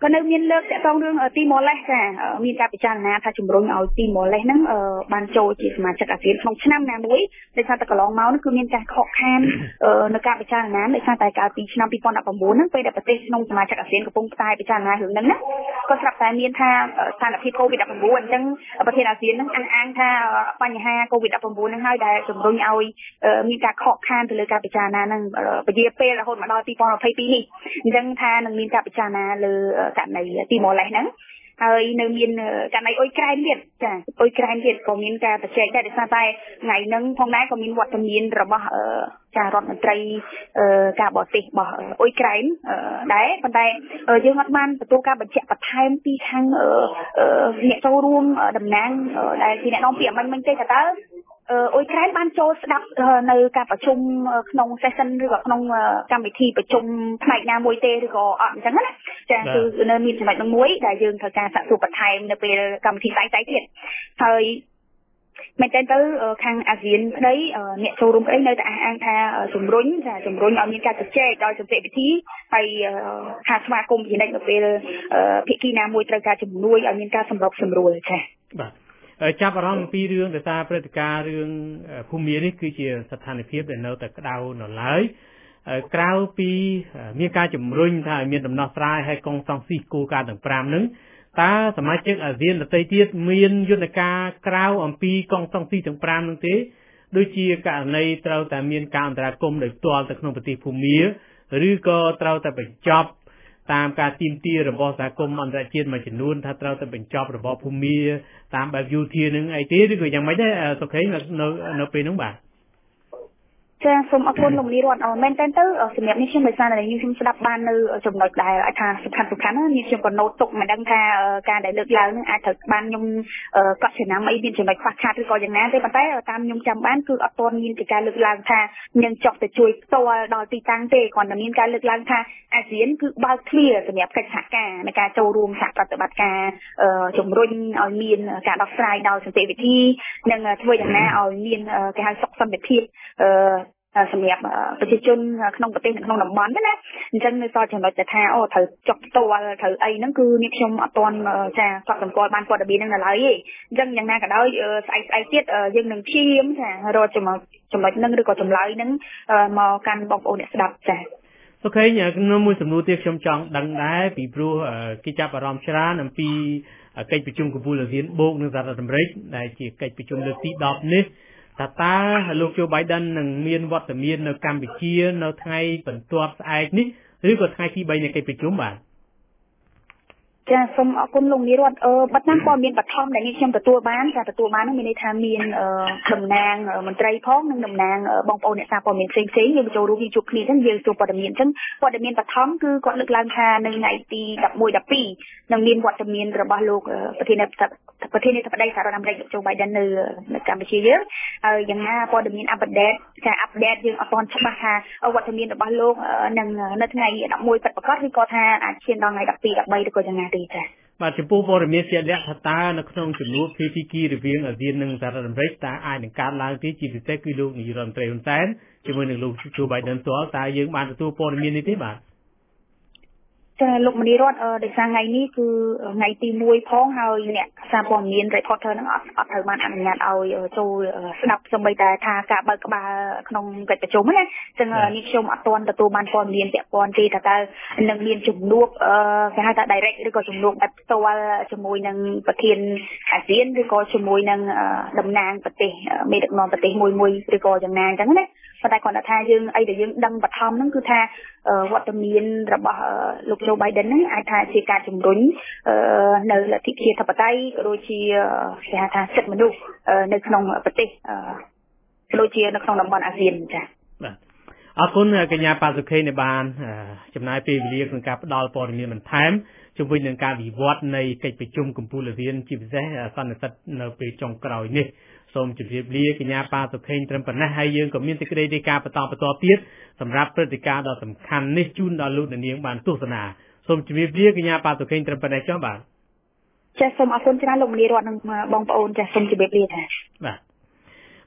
ก็នៅមានលើកតាក់ទងរឿងទីម៉ូឡេសចាមានការពិចារណាថាជំរុញឲ្យទីម៉ូឡេសហ្នឹងបានចូលជាសមាជិកអាស៊ានក្នុងឆ្នាំណាមួយដោយសារតែកន្លងមកហ្នឹងគឺមានការខកខាននៅការពិចារណាដោយសារតែកាលពីឆ្នាំពីរពាន់ដប់ប្រាំបួនហ្នឹងពេលដែលប្រទេសក្នុងសមាជិកអាស៊ានកំពុងផ្សាយពិចារណារឿងហ្នឹងណាក៏ស្រាប់តែមានថាស្ថានភាព កូវីដដប់ប្រាំបួន អញ្ចឹងប្រទេសអាស៊ានហ្នឹងអះអាងថាបញ្ហា កូវីដដប់ប្រាំបួន ហ្នឹងហើយដែលជំរុញឲ្យមានការខកខានទៅលើការពិចារណាហ្នឹងពជាពេលរហូតមកដល់ពីរពាន់ยี่สิบสองនេះអញ្ចឹងថានឹងមានការពិចារណាលើករណីទីម៉ូឡេសហ្នឹងហើយនៅមានករណីអ៊ុយក្រែនទៀតចាអ៊ុយក្រែនទៀតក៏មានការប្រជែកដែរដោយសារតែថ្ងៃហ្នឹងផងដែរក៏មានវត្តមានរបស់ចារដ្ឋមន្ត្រីការបរទេសរបស់អ៊ុយក្រែនដែរប៉ុន្តែយើងអត់បានទទួលការបញ្ជាក់បន្ថែមពីខាងអ្នកចូលរួមតំណាងដែលជាអ្នកនាំពាក្យមិញមិញទេថាតើអ៊ុយក្រែនបានចូលស្ដាប់នៅការប្រជុំក្នុង session ឬក៏ក្នុងកម្មវិធីប្រជុំផ្នែកណាមួយទេឬក៏អត់អញ្ចឹងណាចាគឺនៅមានចំណុចនឹងមួយដែលយើងត្រូវការសាកសួរបន្ថែមនៅពេលកម្មវិធីស្អែកៗទៀតហើយមែនតើទៅខាងអាស៊ានក្តីអ្នកចូលរួមក្តីនៅតែអះអាងថាជំរុញថាជំរុញឲ្យមានការជជែកដោយសន្តិវិធីហើយខាងស្មាគមជានិច្ចនៅពេលភាគីណាមួយត្រូវការជំនួយឲ្យមានការសម្របសម្រួលចា៎បាទចាប់អារម្មណ៍ពីរឿងដោយសារព្រឹត្តិការណ៍រឿងភូមិនេះគឺជាស្ថានភាពដែលនៅតែក្តៅនៅឡើយក្រៅពីមានការជំរុញថាឲ្យមានដំណោះស្រាយឲ្យកងសង្ស៊ីគោលការណ៍ទាំងប្រាំហ្នឹងតើសមាជិកអាស៊ានដទៃទៀតមានយន្តការក្រៅអំពីកងសង្ស៊ីទាំងប្រាំហ្នឹងទេដូចជាករណីត្រូវតែមានការអន្តរាគមន៍ដោយផ្ទាល់ទៅក្នុងប្រទេសភូមាឬក៏ត្រូវតែបញ្ចប់តាមការទាមទាររបស់សហគមន៍អន្តរជាតិមួយចំនួនថាត្រូវតែបញ្ចប់របបភូមាតាមបែបយោធានឹងអីទេឬក៏យ៉ាងម៉េចដែរសុខេងនៅនៅពេលហ្នឹងបាទចាសូមអរគុណលោកនីរតមែនតើទៅសម្រាប់នេះខ្ញុំដោយសារតែខ្ញុំស្ដាប់បាននៅចំណុចដែលអាចថាសំខាន់សំខាន់ណានេះខ្ញុំក៏ note ទុកមិនដឹងថាការដែលលើកឡើងនឹងអាចត្រូវបានខ្ញុំកត់ចំណាំអីមានចំណុចខ្វះខាតឬក៏យ៉ាងណាទេប៉ុន្តែតាមខ្ញុំចាំបានគឺអត់ទាន់មានការលើកឡើងថានឹងចុះទៅជួយផ្ទាល់ដល់ទីតាំងទេគ្រាន់តែមានការលើកឡើងថាអាស៊ានគឺបើកទ្វារសម្រាប់កិច្ចសហការในការចូលរួមសហប្រតិបត្តិការជំរុញឲ្យមានការដោះស្រាយដោយសន្តិវិធីនិងធ្វើយ៉ាងណាឲ្យមានគេហៅសុខសន្តិភាពសម្រាប់ប្រជាជនក្នុងប្រទេសក្នុងតំបន់ណាអញ្ចឹងនៅសល់ចំណុចតែថាអូត្រូវចុះផ្ទាល់ត្រូវអីហ្នឹងគឺនេះខ្ញុំអត់ទាន់ចាកត់សម្គាល់បានព័ត៌មានហ្នឹងនៅឡើយទេអញ្ចឹងយ៉ាងណាក៏ដោយស្អែកស្អែកទៀតយើងនឹងព្យាយាមចារកចំណុចចំណុចហ្នឹងឬក៏ចម្លើយហ្នឹងមកកាន់បងប្អូនអ្នកស្ដាប់ចាអូខេក្នុងមួយសំណួរទៀតខ្ញុំចង់ដឹងដែរពីព្រោះគេចាប់អារម្មណ៍ច្រើនអំពីកិច្ចប្រជុំកំពូលអាស៊ានបូកនៅសហរដ្ឋអាមេរិកដែលជាកិច្ចប្រជុំលើកទីដប់នេះតើតើលោកโจ Biden នឹងមានវត្តមាននៅកម្ពុជានៅថ្ងៃបន្ទាប់ស្អែកនេះឬក៏ថ្ងៃទីបីនៃកិច្ចប្រជុំបាទចាសូមអរគុណលោកនីរតអឺបាត់ណាព័ត៌មានបឋមដែលខ្ញុំទទួលបានការទទួលបាននោះមានន័យថាមានតំណាងមន្ត្រីផងនិងតំណាងបងប្អូនអ្នកសារព័ត៌មានផ្សេងផ្សេងយើងចូលរួមជួបគ្នាអញ្ចឹងយើងចូលព័ត៌មានអញ្ចឹងព័ត៌មានបឋមគឺគាត់លើកឡើងថានៅថ្ងៃទីដប់មួយ ដប់ពីរនឹងមានវត្តមានរបស់លោកប្រធានាធិបតីប្រធានាធិបតីសហរដ្ឋអាមេរិកលោកโจ Biden នៅនៅកម្ពុជាយើងហើយយ៉ាងណាព័ត៌មានអាប់ដេតការអាប់ដេតយើងអត់ទាន់ច្បាស់ថាវត្តមានរបស់លោកនឹងនៅថ្ងៃដប់មួយពិតប្រាកដឬក៏ថាអាចឈានដល់ថ្ងៃដប់ពីរ ដប់បីឬក៏យ៉ាងណាទេចា៎បាទចំពោះព័ត៌មានជាក់លាក់ថាតើនៅក្នុងចំនួនភាគីរវាងអាស៊ាននិងសហរដ្ឋអាមេរិកតើអាចនឹងកើតឡើងទេជាពិសេសគឺលោកនាយរដ្ឋមន្ត្រីហ៊ុនសែនជាមួយនឹងលោកโจ Biden ផ្ទាល់តើយើងបានទទួលព័ត៌មាននេះទេបាទចាលោកមនីរតដោយសារថ្ងៃនេះគឺថ្ងៃទីមួយផងហើយអ្នកសារព័ត៌មាន reporter ហ្នឹងអត់អត់ត្រូវបានអនុញ្ញាតឲ្យចូលស្ដាប់សូម្បីតែថាការបើកក្បាលក្នុងកិច្ចប្រជុំណាអញ្ចឹងនេះខ្ញុំអត់ទាន់ទទួលបានព័ត៌មានពាក់ព័ន្ធទេថាតើនឹងមានជំនួបគេហៅថា direct ឬក៏ជំនួបបែបផ្ទាល់ជាមួយនឹងប្រធានអាស៊ានឬក៏ជាមួយនឹងតំណាងប្រទេសមេដឹកនាំប្រទេសមួយមួយឬក៏យ៉ាងណាអញ្ចឹងណាប៉ុន្តែគាត់ថាយើងអីដែលយើងដឹងបឋមហ្នឹងគឺថាវត្តមានរបស់លោកโจ Biden ហ្នឹងអាចថាជាការជំរុញនៅលទ្ធិប្រជាធិបតេយ្យក៏ដូចជាគេហៅថាសិទ្ធិមនុស្សនៅក្នុងប្រទេសដូចជានៅក្នុងតំបន់អាស៊ានចា៎បាទអរគុណកញ្ញាប៉ាសុខេដែលបានចំណាយពេលវេលាក្នុងការផ្ដល់ព័ត៌មានបន្ថែមជុំវិញនឹងការវិវត្តនៃកិច្ចប្រជុំកំពូលអាស៊ានជាពិសេសសន្និសីទនៅពេលចុងក្រោយនេះសូមជម្រាបលាកញ្ញាប៉ាសុខេងត្រឹមប៉ុណ្ណេះហើយយើងក៏មានសេចក្តីរាយការណ៍បន្តបន្តទៀតសម្រាប់ព្រឹត្តិការណ៍ដ៏សំខាន់នេះជូនដល់លោកអ្នកនាងបានទស្សនាសូមជម្រាបលាកញ្ញាប៉ាសុខេងត្រឹមប៉ុណ្ណេះចុះបាទចាសសូមអរគុណច្រើនលោកមនីរតនិងបងប្អូនចាសសូមជម្រាបលាចា៎បាទ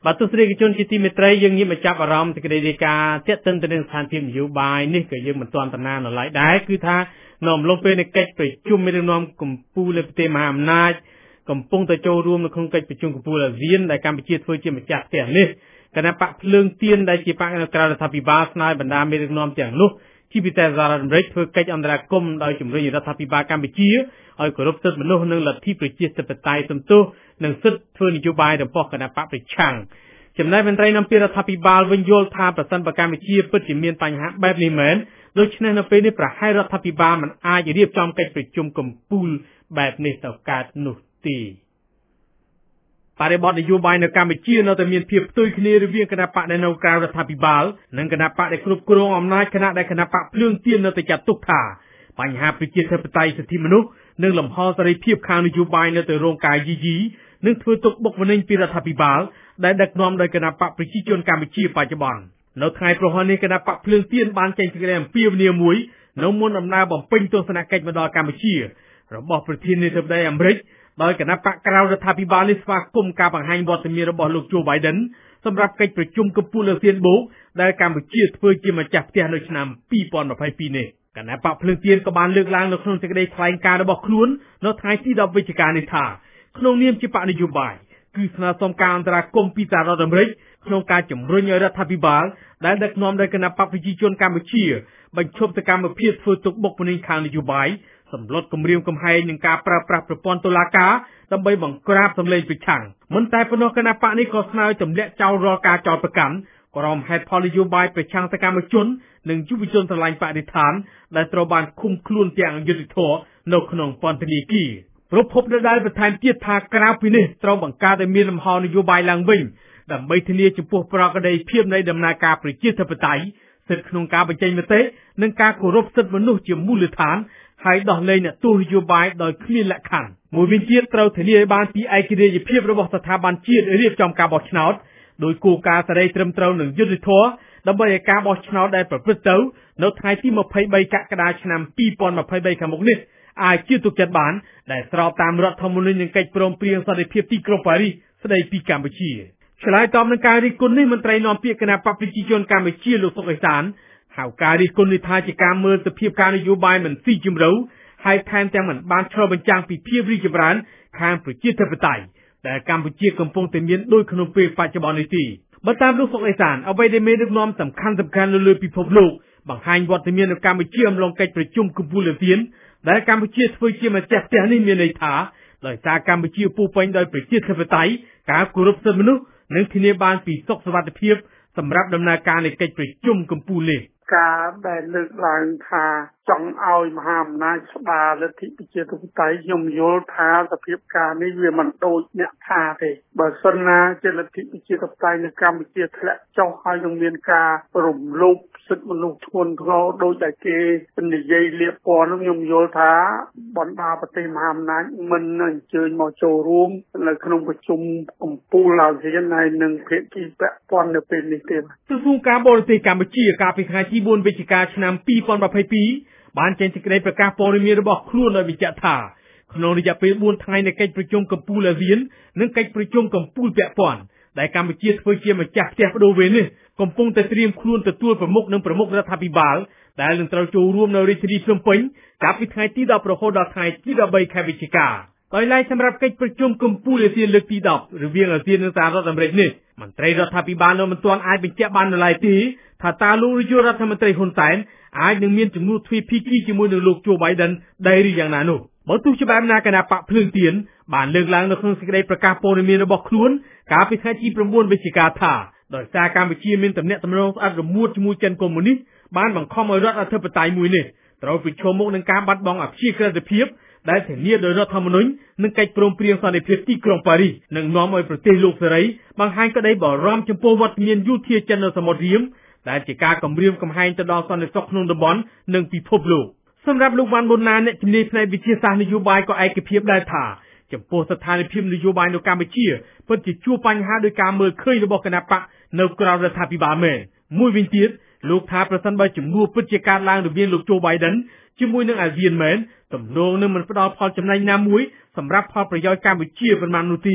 បាទទស្សនិកជនជាទីមេត្រីយើងងាកមកចាប់អារម្មណ៍សេចក្តីរាយការណ៍ទាក់ទិនទៅនឹងស្ថានភាពនយោបាយនេះក៏យើងមិនទាន់តំណាងនៅឡើយដែរគឺថានៅអំឡុងពេលនៃកិច្ចប្រជុំមេដឹកនាំកម្ពុជាលើប្រទេសមហាអំណាចកំពុងតែចូលរួមនៅក្នុងកិច្ចប្រជុំកំពូលអាស៊ានដែលកម្ពុជាធ្វើជាម្ចាស់ផ្ទះនេះគណៈបកភ្លើងទៀនដែលជាបកនៅក្រៅរដ្ឋាភិបាលស្នើបណ្ដាមេដឹកនាំទាំងនោះជាពិសេសសហរដ្ឋអាមេរិកធ្វើកិច្ចអន្តរាគមន៍ដោយជំរុញរដ្ឋាភិបាលកម្ពុជាឲ្យគោរពសិទ្ធិមនុស្សនិងលទ្ធិប្រជាធិបតេយ្យសំទោសនិងសិទ្ធិធ្វើនយោបាយរបស់គណៈបកប្រឆាំងចំណែកមន្ត្រីនាំពាក្យរដ្ឋាភិបាលវិញយល់ថាប្រសិនបើកម្ពុជាពិតជាមានបញ្ហាបែបនេះមែនដូច្នេះនៅពេលនេះប្រហែលរដ្ឋាភិបាលមិនអាចរៀបចំកិច្ចប្រជុំកំពូលបែបនេះទៅកើតនោះទេបរិបទនយោបាយនៅកម្ពុជានៅតែមានភាពផ្ទុយគ្នារវាងគណៈបកដែលនៅក្រៅរដ្ឋាភិបាលនិងគណៈបកដែលគ្រប់គ្រងអំណាចគណៈដែលគណៈបកភ្លើងទៀននៅតែចាត់ទុកថាបញ្ហាប្រជាធិបតេយ្យសិទ្ធិមនុស្សនិងលំហសេរីភាពខាងនយោបាយនៅតែរងការយីយីនិងធ្វើទុកបុកម្នេញពីរដ្ឋាភិបាលដែលដឹកនាំដោយគណៈបកប្រជាជនកម្ពុជាបច្ចុប្បន្ននៅថ្ងៃប្រហ័ននេះគណៈបកភ្លើងទៀនបានចេញសេចក្តីអំពាវនាវមួយនៅមុនដំណើរបំពេញទស្សនកិច្ចមកដល់កម្ពុជារបស់ប្រធានាធិបតីអាមេរិកដោយគណៈបកក្រៅរដ្ឋាភិបាលនេះស្វាគមន៍ការបង្ហាញវត្តមានរបស់លោក Joe Biden សម្រាប់កិច្ចប្រជុំកំពូលអាស៊ានបូកដែលកម្ពុជាធ្វើជាម្ចាស់ផ្ទះនៅឆ្នាំពីរពាន់ម្ភៃពីរនេះគណៈបកភ្លើងទៀនក៏បានលើកឡើងនៅក្នុងសេចក្តីថ្លែងការណ៍របស់ខ្លួននៅថ្ងៃទីដប់វិច្ឆិកានេះថាក្នុងនាមជាបកនយោបាយគឺស្នើសុំការអន្តរាគមន៍ពីសហរដ្ឋអាមេរិកក្នុងការជំរុញឲ្យរដ្ឋាភិបាលដែលដឹកនាំដោយគណៈបកប្រជាជនកម្ពុជាបញ្ឈប់សកម្មភាពធ្វើទុកបុកម្នេញខាងនយោបាយសម្លុតគម្រាមកំហែងនឹងការប្រើប្រាស់ប្រព័ន្ធតុលាការដើម្បីបង្ក្រាបសម្លេងប្រឆាំងមិនតែប៉ុណ្ណោះគណៈបកនេះក៏ស្នើទម្លាក់ចោលរាល់ការចោទប្រកាន់ក្រុមហេតុផលនយោបាយប្រឆាំងសកម្មជននិងយុវជនស្រឡាញ់បរិស្ថានដែលត្រូវបានឃុំខ្លួនទាំងអយុត្តិធម៌នៅក្នុងពន្ធនាគារប្រពន្ធដែលបន្ថែមទៀតថាក្រៅពីនេះត្រូវបង្កើតឲ្យមានលំហនយោបាយឡើងវិញដើម្បីធានាចំពោះប្រក្រតីភាពនៃដំណើរការប្រជាធិបតេយ្យសិទ្ធិក្នុងការបញ្ចេញមតិនិងការគោរពសិទ្ធិមនុស្សជាមូលដ្ឋានហើយដោះលែងអ្នកទោសនយោបាយដោយគ្មានលក្ខខណ្ឌមួយវិញទៀតត្រូវធានាឲ្យបានពីឯករាជ្យភាពរបស់ស្ថាប័នជាតិរៀបចំការបោះឆ្នោតដោយគោលការណ៍សេរីត្រឹមត្រូវនិងយុត្តិធម៌ដើម្បីឲ្យការបោះឆ្នោតដែលប្រព្រឹត្តទៅនៅថ្ងៃទីម្ភៃបីកក្កដាឆ្នាំពីរពាន់ម្ភៃបីខាងមុខនេះអាចជឿទុកចិត្តបានដែលស្របតាមរដ្ឋធម្មនុញ្ញនិងកិច្ចព្រមព្រៀងសន្តិភាពទីក្រុងប៉ារីសស្តីពីកម្ពុជាឆ្លើយតបនឹងការរិះគន់នេះមន្ត្រីនាំពាក្យគណៈបកប្រជាជនកម្ពុជាលោកសុកអេសានហៅការរិះគន់នេះថាជាការមើលទៅភាពការនយោបាយមិនស៊ីជម្រៅហើយថែមទាំងមិនបានឆ្លុះបញ្ចាំងពីភាពរីកចម្រើនខាងប្រជាធិបតេយ្យដែលកម្ពុជាកំពុងតែមានដូចក្នុងពេលបច្ចុប្បន្ននេះទេបើតាមលោកសុកអេសានអ្វីដែលមេដឹកនាំសំខាន់សំខាន់នៅលើពិភពលោកបង្ហាញវត្តមាននៅកម្ពុជាអំឡុងកិច្ចប្រជុំកំពូលអាស៊ានដែលកម្ពុជាធ្វើជាម្ចាស់ផ្ទះនេះមានន័យថាដោយសារកម្ពុជាពោពេញដោយប្រជាធិបតេយ្យការគោរពសិទ្ធិមនុស្សនិងធានាបានពីសុខសុវត្ថិភាពសម្រាប់ដំណើរការនៃកិច្ចប្រជុំកំពូលនេះការដែលលើកឡើងថាចង់ឲ្យមហាអំណាចស្ដារលទ្ធិប្រជាធិបតេយ្យខ្ញុំយល់ថាសភាពការនេះវាមិនដូចអ្នកថាទេបើសិនណាជាលទ្ធិប្រជាធិបតេយ្យនៅកម្ពុជាធ្លាក់ចុះហើយនឹងមានការរំលោភសិទ្ធិមនុស្សធ្ងន់ធ្ងរដោយតែគេនិយាយលៀបពណ៌នោះខ្ញុំយល់ថាបណ្ដាប្រទេសមហាអំណាចមិនអញ្ជើញមកចូលរួមនៅក្នុងប្រជុំកំពូលអាស៊ានហើយនឹងភាគីពាក់ព័ន្ធនៅពេលនេះទេក្រសួងការបរទេសកម្ពុជាកាលពីថ្ងៃទីបួនវិច្ឆិកាឆ្នាំពីរពាន់ម្ភៃពីរបានចេញសេចក្តីប្រកាសព័ត៌មានរបស់ខ្លួនដោយបញ្ជាក់ថាក្នុងរយៈពេលបួនថ្ងៃនៃកិច្ចប្រជុំកំពូលអាស៊ាននិងកិច្ចប្រជុំកំពូលពាក់ព័ន្ធដែលកម្ពុជាធ្វើជាម្ចាស់ផ្ទះបដូវវេននេះកំពុងតែត្រៀមខ្លួនទទួលប្រមុខនិងប្រមុខរដ្ឋាភិបាលដែលនឹងត្រូវចូលរួមនៅរាជធានីភ្នំពេញចាប់ពីថ្ងៃទីដប់រហូតដល់ថ្ងៃទីដប់បីខែវិច្ឆិកាដោយឡែកសម្រាប់កិច្ចប្រជុំកំពូលអាស៊ានលើកទីដប់រវាងអាស៊ាននិងសហរដ្ឋអាមេរិកនេះមន្ត្រីរដ្ឋាភិបាលនៅមិនទាន់អាចបញ្ជាក់បាននៅឡើយទេថាតើលោកនាយករដ្ឋមន្ត្រីហ៊ុនសែនអាចនឹងមានជំនួបទ្វេភាគីជាមួយនឹងលោក Joe Biden ដែរឬយ៉ាងណានោះបើទោះជាបែបណាគណៈបកភ្លើងទៀនបានលើកឡើងនៅក្នុងសេចក្តីប្រកាសព័ត៌មានរបស់ខ្លួនកាលពីថ្ងៃទីប្រាំបួនវិច្ឆិកាថាដោយសារកម្ពុជាមានទំនាក់ទំនងស្អិតរមួតជាមួយចិនកុម្មុយនីសបានបង្ខំឲ្យរដ្ឋអធិបតេយ្យមួយនេះត្រូវប្រឈមមុខនឹងការបាត់បង់អព្យាក្រឹតភាពដែលធានាដោយរដ្ឋធម្មនុញ្ញនិងកិច្ចព្រមព្រៀងសន្តិភាពទីក្រុងប៉ារីសនឹងនាំឲ្យប្រទេសលោកសេរីបង្ហាញក្តីបារម្ភចំពោះវត្តមានយោធាចិននៅសមុទ្ររៀមដែលជាការគំរាមកំហែងទៅដល់សន្តិសុខក្នុងតំបន់និងពិភពលោកសម្រាប់លោកវ៉ាន់ប៊ុនណាអ្នកជំនាញផ្នែកវិទ្យាសាស្ត្រនយោបាយក៏ឯកភាពដែរថាចំពោះស្ថានភាពនយោបាយនៅកម្ពុជាពិតជាជួបបញ្ហាដោយការមើលឃើញរបស់គណៈបកនៅក្រៅរដ្ឋាភិបាលមែនមួយវិញទៀតលោកថាប្រសិនបើជំនួបពិតជាកើតឡើងរវាងលោក Joe Biden ជាមួយនឹងអាស៊ានមែនទំនងនឹងមិនផ្ដល់ផលចំណេញណាមួយសម្រាប់ផលប្រយោជន៍កម្ពុជាប៉ុន្មាននោះទេ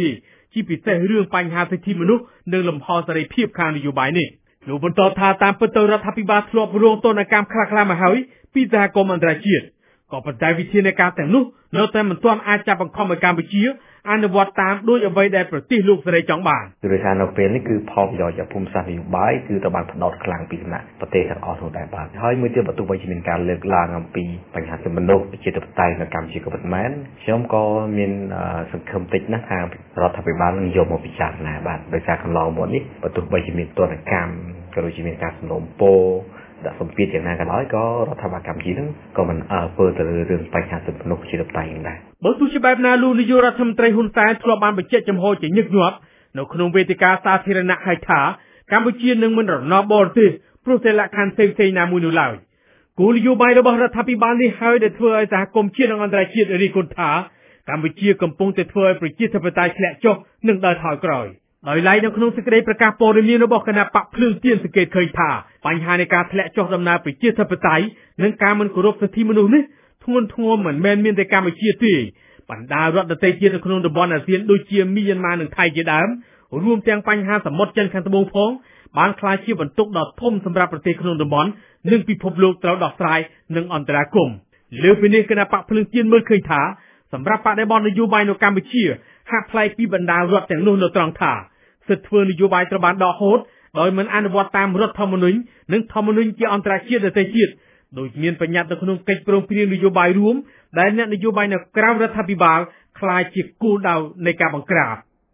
ជាពិសេសរឿងបញ្ហាសិទ្ធិមនុស្សនិងលំហសេរីភាពខាងនយោបាយនេះលោកបន្តថាតាមពិតទៅរដ្ឋាភិបាលធ្លាប់រងទណ្ឌកម្មខ្លះៗមកហើយពីសហគមន៍អន្តរជាតិក៏ប៉ុន្តែវិធានការទាំងនោះនៅតែមិនទាន់អាចចាប់បង្ខំឲ្យកម្ពុជាអនុវត្តតាមដោយអ្វីដែលប្រទេសលោកសេរីចង់បានដោយសារនៅពេលនេះគឺផលប្រយោជន៍จากភូមិសាស្ត្រនយោបាយគឺត្រូវបានផ្ដោតខ្លាំងពីសំណាក់ប្រទេសទាំងអស់នោះដែរបាទហើយមួយទៀតបើទោះបីជាមានការលើកឡើងអំពីបញ្ហាសិទ្ធិមនុស្សប្រជាធិបតេយ្យនៅកម្ពុជាក៏ពិតមែនខ្ញុំក៏មានសង្ឃឹមតិចណាស់ថារដ្ឋាភិបាលនឹងយកមកពិចារណាបាទដោយសារកន្លងមកនេះបើទោះបីជាមានទណ្ឌកម្មក៏ដូចជាមានការសំណូមពរដាក់សម្ពាធយ៉ាងណាក៏ដោយក៏រដ្ឋាភិបាលកម្ពុជានឹងក៏មិនអើពើទៅលើរឿងបញ្ហាសិទ្ធិមនុស្សជាតបតៃដែរបើទោះជាបែបណាលោកនាយករដ្ឋមន្ត្រីហ៊ុនសែនធ្លាប់បានបញ្ជាក់ចំហជាញឹកញាប់នៅក្នុងវេទិកាសាធារណៈហើយថាកម្ពុជានឹងមិនរំលោភបរទេសព្រោះតែលក្ខខណ្ឌផ្សេងៗណាមួយនោះឡើយគោលនយោបាយរបស់រដ្ឋាភិបាលនេះហើយដែលធ្វើឲ្យសហគមន៍ជាតិនិងអន្តរជាតិរិះគន់ថាកម្ពុជាកំពុងតែធ្វើឲ្យប្រជាធិបតេយ្យធ្លាក់ចុះនិងដើរថយក្រោយដោយឡែកនៅក្នុងសេចក្តីប្រកាសព័ត៌មានរបស់គណៈបកភ្លើងទៀនសង្កេតឃើញថាបញ្ហានៃការធ្លាក់ចុះដំណើរប្រជាធិបតេយ្យនិងការមិនគោរពសិទ្ធិមនុស្សនេះធ្ងន់ធ្ងរមិនមែនមានតែកម្ពុជាទេបណ្ដារដ្ឋដទៃទៀតនៅក្នុងតំបន់អាស៊ានដូចជាមីយ៉ាន់ម៉ានិងថៃជាដើមរួមទាំងបញ្ហាសមុទ្រចិនខាងត្បូងផងបានក្លាយជាបន្ទុកដ៏ធំសម្រាប់ប្រទេសក្នុងតំបន់និងពិភពលោកត្រូវដោះស្រាយនឹងអន្តរាគមន៍លើពីនេះគណៈបកភ្លើងទៀនមើលឃើញថាសម្រាប់បដិបត្តិនយោបាយនៅកម្ពុជាហាក់ប្លែកពីបណ្ដារដ្ឋទាំងនោះនៅត្រង់ថាសិទ្ធិធ្វើនយោបាយត្រូវបានដកហូតដោយមិនអនុវត្តតាមរដ្ឋធម្មនុញ្ញនិងធម្មនុញ្ញជាអន្តរជាតិដទៃទៀតដោយមានបញ្ញត្តិនៅក្នុងកិច្ចព្រមព្រៀងនយោបាយរួមដែលអ្នកនយោបាយនៅក្រៅរដ្ឋាភិបាលក្លាយជាគោលដៅនៃការបង្ក្រាប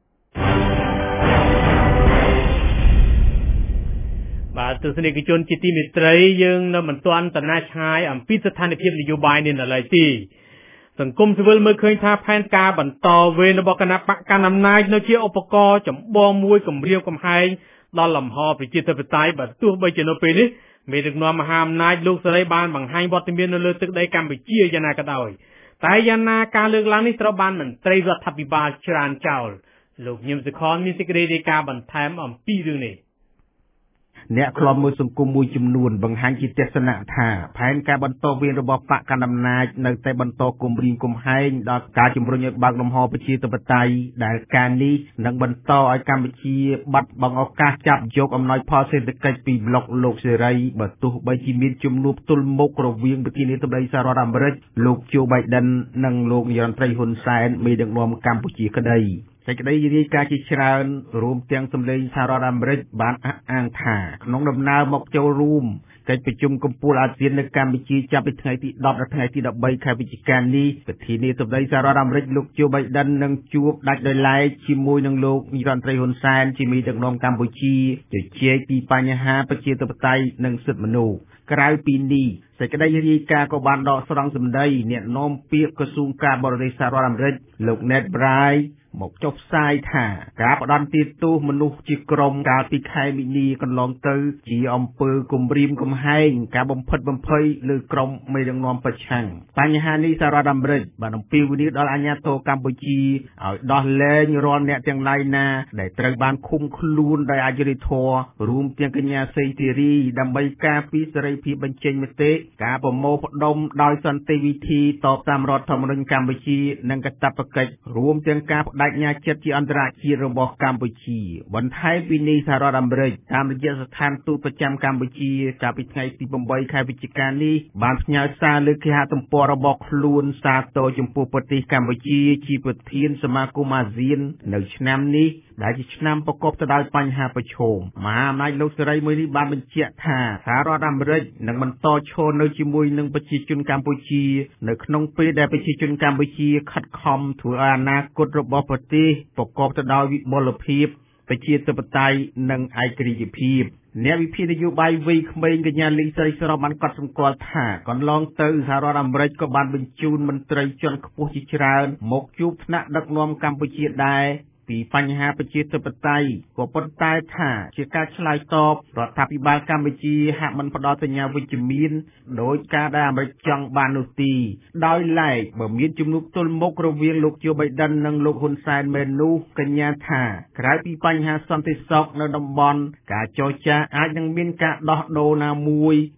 បាទទស្សនិកជនជាទីមេត្រីយើងនៅមិនទាន់តណាឆ្ងាយអំពីស្ថានភាពនយោបាយនេះនៅឡើយទេសង្គមស៊ីវិលមើលឃើញថាផែនការបន្តវេនរបស់គណៈបកកណ្ដាលអំណាចនៅជាឧបករណ៍ចម្បងមួយគម្រាមកំហែងដល់លំហប្រជាធិបតេយ្យបើទោះបីជានៅពេលនេះមេដឹកនាំមហាអំណាចលោកសេរីបានបង្ហាញវត្តមាននៅលើទឹកដីកម្ពុជាយ៉ាងណាក៏ដោយតែយ៉ាងណាការលើកឡើងនេះត្រូវបានមន្ត្រីរដ្ឋាភិបាលច្រានចោលលោកញឹមសុខនមានសេចក្តីរាយការណ៍បន្ថែមអំពីរឿងនេះអ្នកខ្លំមើលសង្គមមួយចំនួនបង្ហាញជាទស្សនៈថាផែនការបន្តវេនរបស់បកកណ្ដាលអំណាចនៅតែបន្តគំរាមកំហែងដល់ការជំរុញឲ្យបើកលំហប្រជាធិបតេយ្យដែលការនេះនឹងបន្តឲ្យកម្ពុជាបាត់បង់ឱកាសចាប់យកអំណោយផលសេដ្ឋកិច្ចពីប្លុកលោកសេរីបើទោះបីជាមានជំនួបទល់មុខរវាងប្រធានាធិបតីសហរដ្ឋអាមេរិកលោកជូបៃដិននិងលោកនាយរដ្ឋមន្ត្រីហ៊ុនសែនមេដឹកនាំកម្ពុជាក្តីសេចក្តីរាយការណ៍ជាច្រើនរួមទាំងសម្លេងសហរដ្ឋអាមេរិកបានអះអាងថាក្នុងដំណើរមកចូលរួមកិច្ចប្រជុំកំពូលអាស៊ាននៅកម្ពុជាចាប់ពីថ្ងៃទីដប់ដល់ថ្ងៃទីដប់បីខែវិច្ឆិកានេះប្រធានាធិបតីសហរដ្ឋអាមេរិកលោកជូបៃដិននឹងជួបដាច់ដោយឡែកជាមួយនឹងលោកនាយរដ្ឋមន្ត្រីហ៊ុនសែនជាមេដឹកនាំកម្ពុជាជជែកពីបញ្ហាប្រជាធិបតេយ្យនិងសិទ្ធិមនុស្សក្រៅពីនេះសេចក្តីរាយការណ៍ក៏បានដកស្រង់សម្ដីអ្នកនាំពាក្យក្រសួងការបរទេសសហរដ្ឋអាមេរិកលោក Ned Priceមកចុះផ្សាយថាការផ្ដន្ទាទោសមនុស្សជាក្រុមកាលពីខែមីនាកន្លងទៅជាអំពើគំរាមកំហែងការបំផិតបំភ័យលើក្រុមមេដឹកនាំប្រឆាំងបញ្ហានេះសហរដ្ឋអាមេរិកបានអំពាវនាវដល់អាជ្ញាធរកម្ពុជាឲ្យដោះលែងរាល់អ្នកទាំងឡាយណាដែលត្រូវបានឃុំខ្លួនដោយអយុត្តិធម៌រួមទាំងកញ្ញាសេងធីរីដើម្បីការពារសេរីភាពបញ្ចេញមតិការប្រមូលផ្ដុំដោយសន្តិវិធីតបតាមរដ្ឋធម្មនុញ្ញកម្ពុជានិងកាតព្វកិច្ចរួមទាំងការបដិញ្ញាចិត្តជាអន្តរជាតិរបស់កម្ពុជាបន្ថែមពីនេះសហរដ្ឋអាមេរិកតាមរយៈស្ថានទូតប្រចាំកម្ពុជាកាលពីថ្ងៃទីeightខែវិច្ឆិកានេះបានផ្ញើសារលើគេហទំព័ររបស់ខ្លួនសាទរចំពោះប្រទេសកម្ពុជាជាប្រធានសមាគមអាស៊ាននៅឆ្នាំនេះដែលជាឆ្នាំប្រកបទៅដោយបញ្ហាប្រឈមមហាអំណាចលោកសេរីមួយនេះបានបញ្ជាក់ថាសហរដ្ឋអាមេរិកនឹងបន្តឈរនៅជាមួយនឹងប្រជាជនកម្ពុជានៅក្នុងពេលដែលប្រជាជនកម្ពុជាខិតខំធ្វើឲ្យអនាគតរបស់ប្រទេសប្រកបទៅដោយវិបុលភាពប្រជាធិបតេយ្យនិងឯករាជ្យភាពអ្នកវិភាគនយោបាយវ័យក្មេងកញ្ញាលីស្រីស្រស់បានកត់សម្គាល់ថាកន្លងទៅសហរដ្ឋអាមេរិកក៏បានបញ្ជូនមន្ត្រីជាន់ខ្ពស់ជាច្រើនមកជួបថ្នាក់ដឹកនាំកម្ពុជាដែរពីបញ្ហាប្រជាធិបតេយ្យក៏ប៉ុន្តែថាជាការឆ្លើយតបរដ្ឋាភិបាលកម្ពុជាហាក់មិនផ្ដល់សញ្ញាវិជ្ជមានដោយការដែលអាមេរិកចង់បាននោះទេដោយឡែកបើមានជំនួបទល់មុខរវាងលោកជូបៃដិននិងលោកហ៊ុនសែនមែននោះកញ្ញាថាក្រៅពីបញ្ហាសន្តិសុខនៅតំបន់ការចរចាអាចនឹងមានការដោះដូរណាមួយ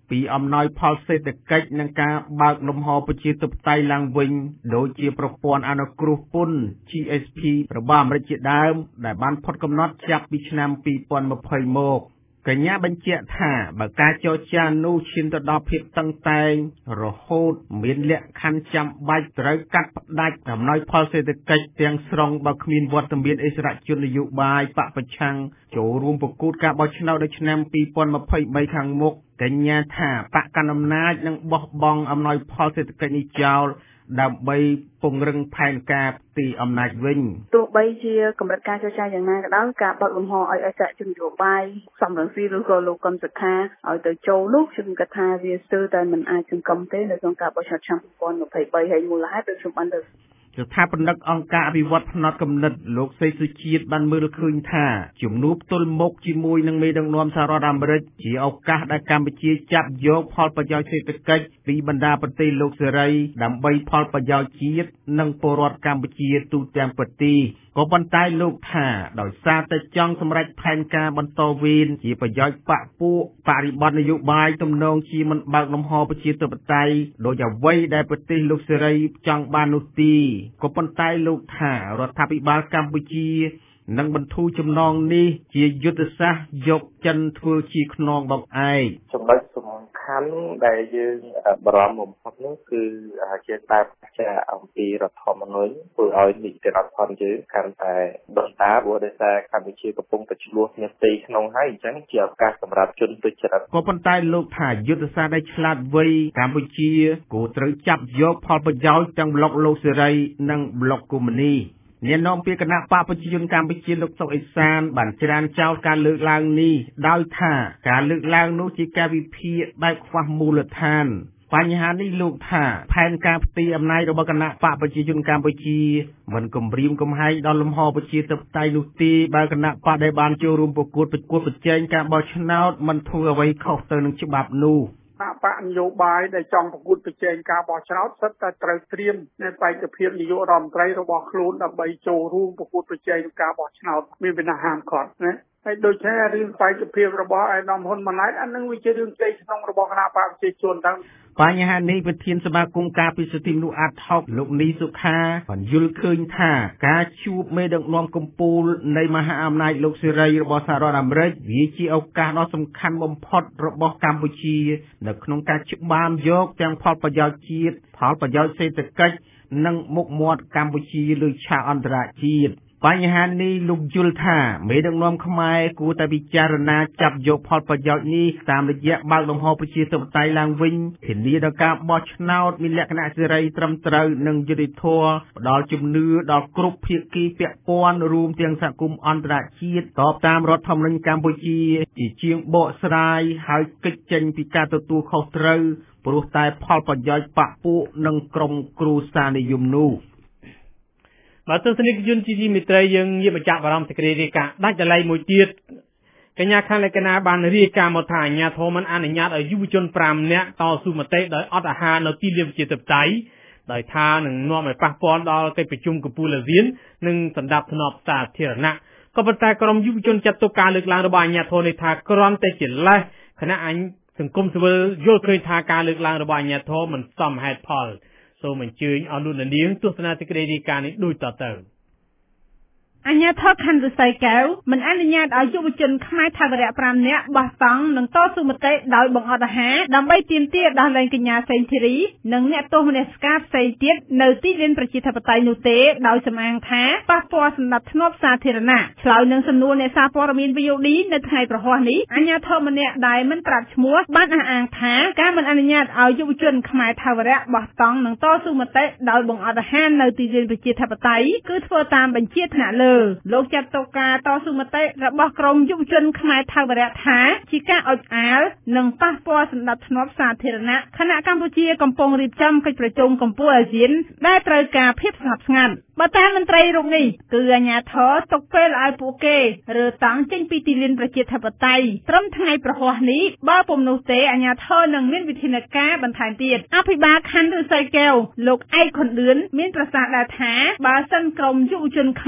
ពីអំណោយផលសេដ្ឋកិច្ចនិងការបើកលំហប្រជាធិបតេយ្យឡើងវិញដូចជាប្រព័ន្ធអនុគ្រោះពន្ធ G S P របស់អាមេរិកជាដើមដែលបានផុតកំណត់ចាប់ពីឆ្នាំពីរពាន់ยี่สิบមកកញ្ញាបញ្ជាក់ថាបើការចរចានោះឈានទៅដល់ភាពតឹងតែងរហូតមានលក្ខខណ្ឌចាំបាច់ត្រូវកាត់ផ្តាច់អំណោយផលសេដ្ឋកិច្ចទាំងស្រុងបើគ្មានវត្តមានអិសរាជជននយោបាយបកប្រឆាំងចូលរួមប្រកួតការបោះឆ្នោតនៅឆ្នាំពីរពាន់ยี่สิบ三ខាងមុខកញ្ញាថាបកកណ្ដាលអំណាចនឹងបោះបង់អំណោយផលសេដ្ឋកិច្ចនេះចោលដើម្បីពង្រឹងផែនការទីអំណាចវិញទោះបីជាកម្រិតការចរចាយ៉ាងណាក៏ដោយការបើកលំហឲ្យអសជននយោបាយសំរងស៊ីឬក៏លោកកឹមសុខាឲ្យទៅចូលនោះខ្ញុំគិតថាវាស្ទើរតែមិនអាចសង្គមទេនៅក្នុងការបោះឆ្នោតឆ្នាំពីរពាន់ยี่สิบ三ហើយមូលហេតុដូចខ្ញុំបានលើកស្ថាបនិកអង្គការអភិវឌ្ឍផ្នត់គំនិតលោកសេសុជាតិបានមើលឃើញថាជំនួបទល់មុខជាមួយនឹងមេដឹកនាំសហរដ្ឋអាមេរិកជាឱកាសដែលកម្ពុជាចាប់យកផលប្រយោជន៍សេដ្ឋកិច្ចពីបណ្ដាប្រទេសលោកសេរីដើម្បីផលប្រយោជន៍ជាតិនិងពលរដ្ឋកម្ពុជាទូទាំងប្រទេសក៏ប៉ុន្តែលោកថាដោយសារតែចង់សម្រេចផែនការបន្តវេនជាប្រយោជន៍បកពួកបរិបទនយោបាយទំនងជាមិនបើកលំហប្រជាធិបតេយ្យដោយអ្វីដែលប្រទេសលោកសេរីចង់បាននោះទេក៏ប៉ុន្តែលោកថារដ្ឋាភិបាលកម្ពុជានឹងបន្ធូរចំណងនេះជាយុទ្ធសាស្ត្រយកចិនធ្វើជាខ្នងបោកឯកចំណុចសំខាន់ដែលយើងបារម្ភបំផុតនោះគឺជាការចាអំពីរដ្ឋធម្មនុញ្ញធ្វើឲ្យនីតិរដ្ឋផលយើងកាន់តែបន្តតាព្រោះដោយសារកម្ពុជាកំពុងតែឆ្លោះគ្នាផ្ទៃក្នុងហើយអញ្ចឹងជាឱកាសសម្រាប់ជនទុច្ចរិតក៏ប៉ុន្តែលោកថាយុទ្ធសាស្ត្រដែលឆ្លាតវៃកម្ពុជាគួរត្រូវចាប់យកផលប្រយោជន៍ទាំងប្លុកលោកសេរីនិងប្លុកកុម្មុយនីអ្នកនាំពាក្យគណៈបកប្រជាជនកម្ពុជាលោកសុកអេសានបានច្រានចោលការលើកឡើងនេះដោយថាការលើកឡើងនោះជាការវិភាគបែបខ្វះមូលដ្ឋានបញ្ហានេះលោកថាផែនការផ្ទេរអំណាចរបស់គណៈបកប្រជាជនកម្ពុជាមិនគំរាមកំហែងដល់លំហប្រជាធិបតេយ្យនោះទេបើគណៈបកដែលបានចូលរួមប្រកួតប្រកួតប្រជែងការបោះឆ្នោតមិនធ្វើអ្វីខុសទៅនឹងច្បាប់នោះបកនយោបាយដែលចង់ប្រកួតប្រជែងការបោះឆ្នោតសិតតែត្រូវត្រៀមនៅបេក្ខភាពនាយករដ្ឋមន្ត្រីរបស់ខ្លួនដើម្បីចូលរួមប្រកួតប្រជែងក្នុងការបោះឆ្នោតមានវិញ្ញាហាមឃាត់ណាហើយដូចជារឿងបេក្ខភាពរបស់ឯកឧត្តមហ៊ុនម៉ាណែតអានឹងវាជារឿងផ្ទៃក្នុងរបស់គណៈបកប្រជាជនទាំងបញ្ហានេះប្រធានសមាគមការពារសិទ្ធិមនុស្សអាត់ហុកលោកនីសុខាបានយល់ឃើញថាការជួបមេដឹកនាំកំពូលនៃមហាអំណាចលោកសេរីរបស់សហរដ្ឋអាមេរិកវាជាឱកាសដ៏សំខាន់បំផុតរបស់កម្ពុជានៅក្នុងការច្បាមយកទាំងផលប្រយោជន៍ជាតិផលប្រយោជន៍សេដ្ឋកិច្ចនិងមុខមាត់កម្ពុជាលើឆាកអន្តរជាតិបញ្ហានេះលោកយល់ថាមេដឹកនាំខ្មែរគួរតែពិចារណាចាប់យកផលប្រយោជន៍នេះតាមរយៈបើកលំហប្រជាធិបតេយ្យឡើងវិញធានាដល់ការបោះឆ្នោតមានលក្ខណៈសេរីត្រឹមត្រូវនិងយុត្តិធម៌ផ្ដល់ជំនឿដល់គ្រប់ភាគីពាក់ព័ន្ធរួមទាំងសហគមន៍អន្តរជាតិតបតាមរដ្ឋធម្មនុញ្ញកម្ពុជាជាជាងបកស្រាយហើយកិច្ចចេញពីការទទួលខុសត្រូវព្រោះតែផលប្រយោជន៍បកពួកនិងក្រុមគ្រួសារនិយមនោះបាទទស្សនិកជនជីវិត្រីយើងងាកមកចាប់អារម្មណ៍សេចក្តីរាយការណ៍ដាច់ដライមួយទៀតកញ្ញាខាងលក្ខណៈបានរាយការណ៍មកថាអាជ្ញាធរមិនអនុញ្ញាតឲ្យយុវជនប្រាំនាក់តស៊ូមតិដោយអត់អាហារនៅទីលានប្រជាធិបតេយ្យដោយថានឹងនាំឲ្យប៉ះពាល់ដល់កិច្ចប្រជុំកំពូលអាស៊ាននិងសណ្ដាប់ធ្នាប់សាធារណៈក៏ប៉ុន្តែក្រុមយុវជនចាត់ទុកការលើកឡើងរបស់អាជ្ញាធរនេះថាគ្រាន់តែជាលេសគណៈអញសង្គមស៊ីវិលយល់ឃើញថាការលើកឡើងរបស់អាជ្ញាធរមិនសមហេតុផលសូមអញ្ជើញអស់លោកនាងទស្សនាសេចក្តីរាយការណ៍នេះដូចតទៅអាជ្ញាធរខណ្ឌឫស្សីកែវមិនអនុញ្ញាតឲ្យយុវជនខ្មែរថាវរៈប្រាំនាក់បោះតង់និងតស៊ូមតិដោយបង្អត់អាហារដើម្បីទាមទារដោះលែងកញ្ញាសេងធីរីនិងអ្នកទោសមនសិការផ្សេងទៀតនៅទីលានប្រជាធិបតេយ្យនោះទេដោយសំអាងថាប៉ះពាល់សណ្ដាប់ធ្នាប់សាធារណៈឆ្លើយនឹងសំណួរអ្នកសារព័ត៌មាន V O D នៅថ្ងៃប្រហ័សនេះអាជ្ញាធរម្នាក់ដែលមិនប្រាប់ឈ្មោះបានអះអាងថាការមិនអនុញ្ញាតឲ្យយុវជនខ្មែរថាវរៈបោះតង់និងតស៊ូមតិដោយបង្អត់អាហារនៅទីលានប្រជាធិបតេយ្យគឺធ្វើតាមបញ្ជាថ្នាក់លើលោកចាត់ទុកការតស៊ូមតិរបស់ក្រមយុវជនខ្មែរថាវរៈថាជាការអុចអាលនិងប៉ះពាល់សណ្ដាប់ធ្នាប់សាធារណៈខណៈកម្ពុជាកំពុងរៀបចំកិច្ចប្រជុំកំពូលអាស៊ានដែលត្រូវការភាពស្ងប់ស្ងាត់បើតាមមន្ត្រីរូបនេះគឺអាជ្ញាធរទុកពេលឲ្យពួកគេរើតង់ចេញពីទីលានប្រជាធិបតេយ្យត្រឹមថ្ងៃប្រហ័សនេះបើពុំនោះទេអាជ្ញាធរនឹងមានវិធានការបន្ថែមទៀតអភិបាលខណ្ឌឫស្សីកែវលោកឯកខុនលឿនមានប្រសាសន៍ដែរថាបើសិនក្រមយុវជនខ្មែរថាវ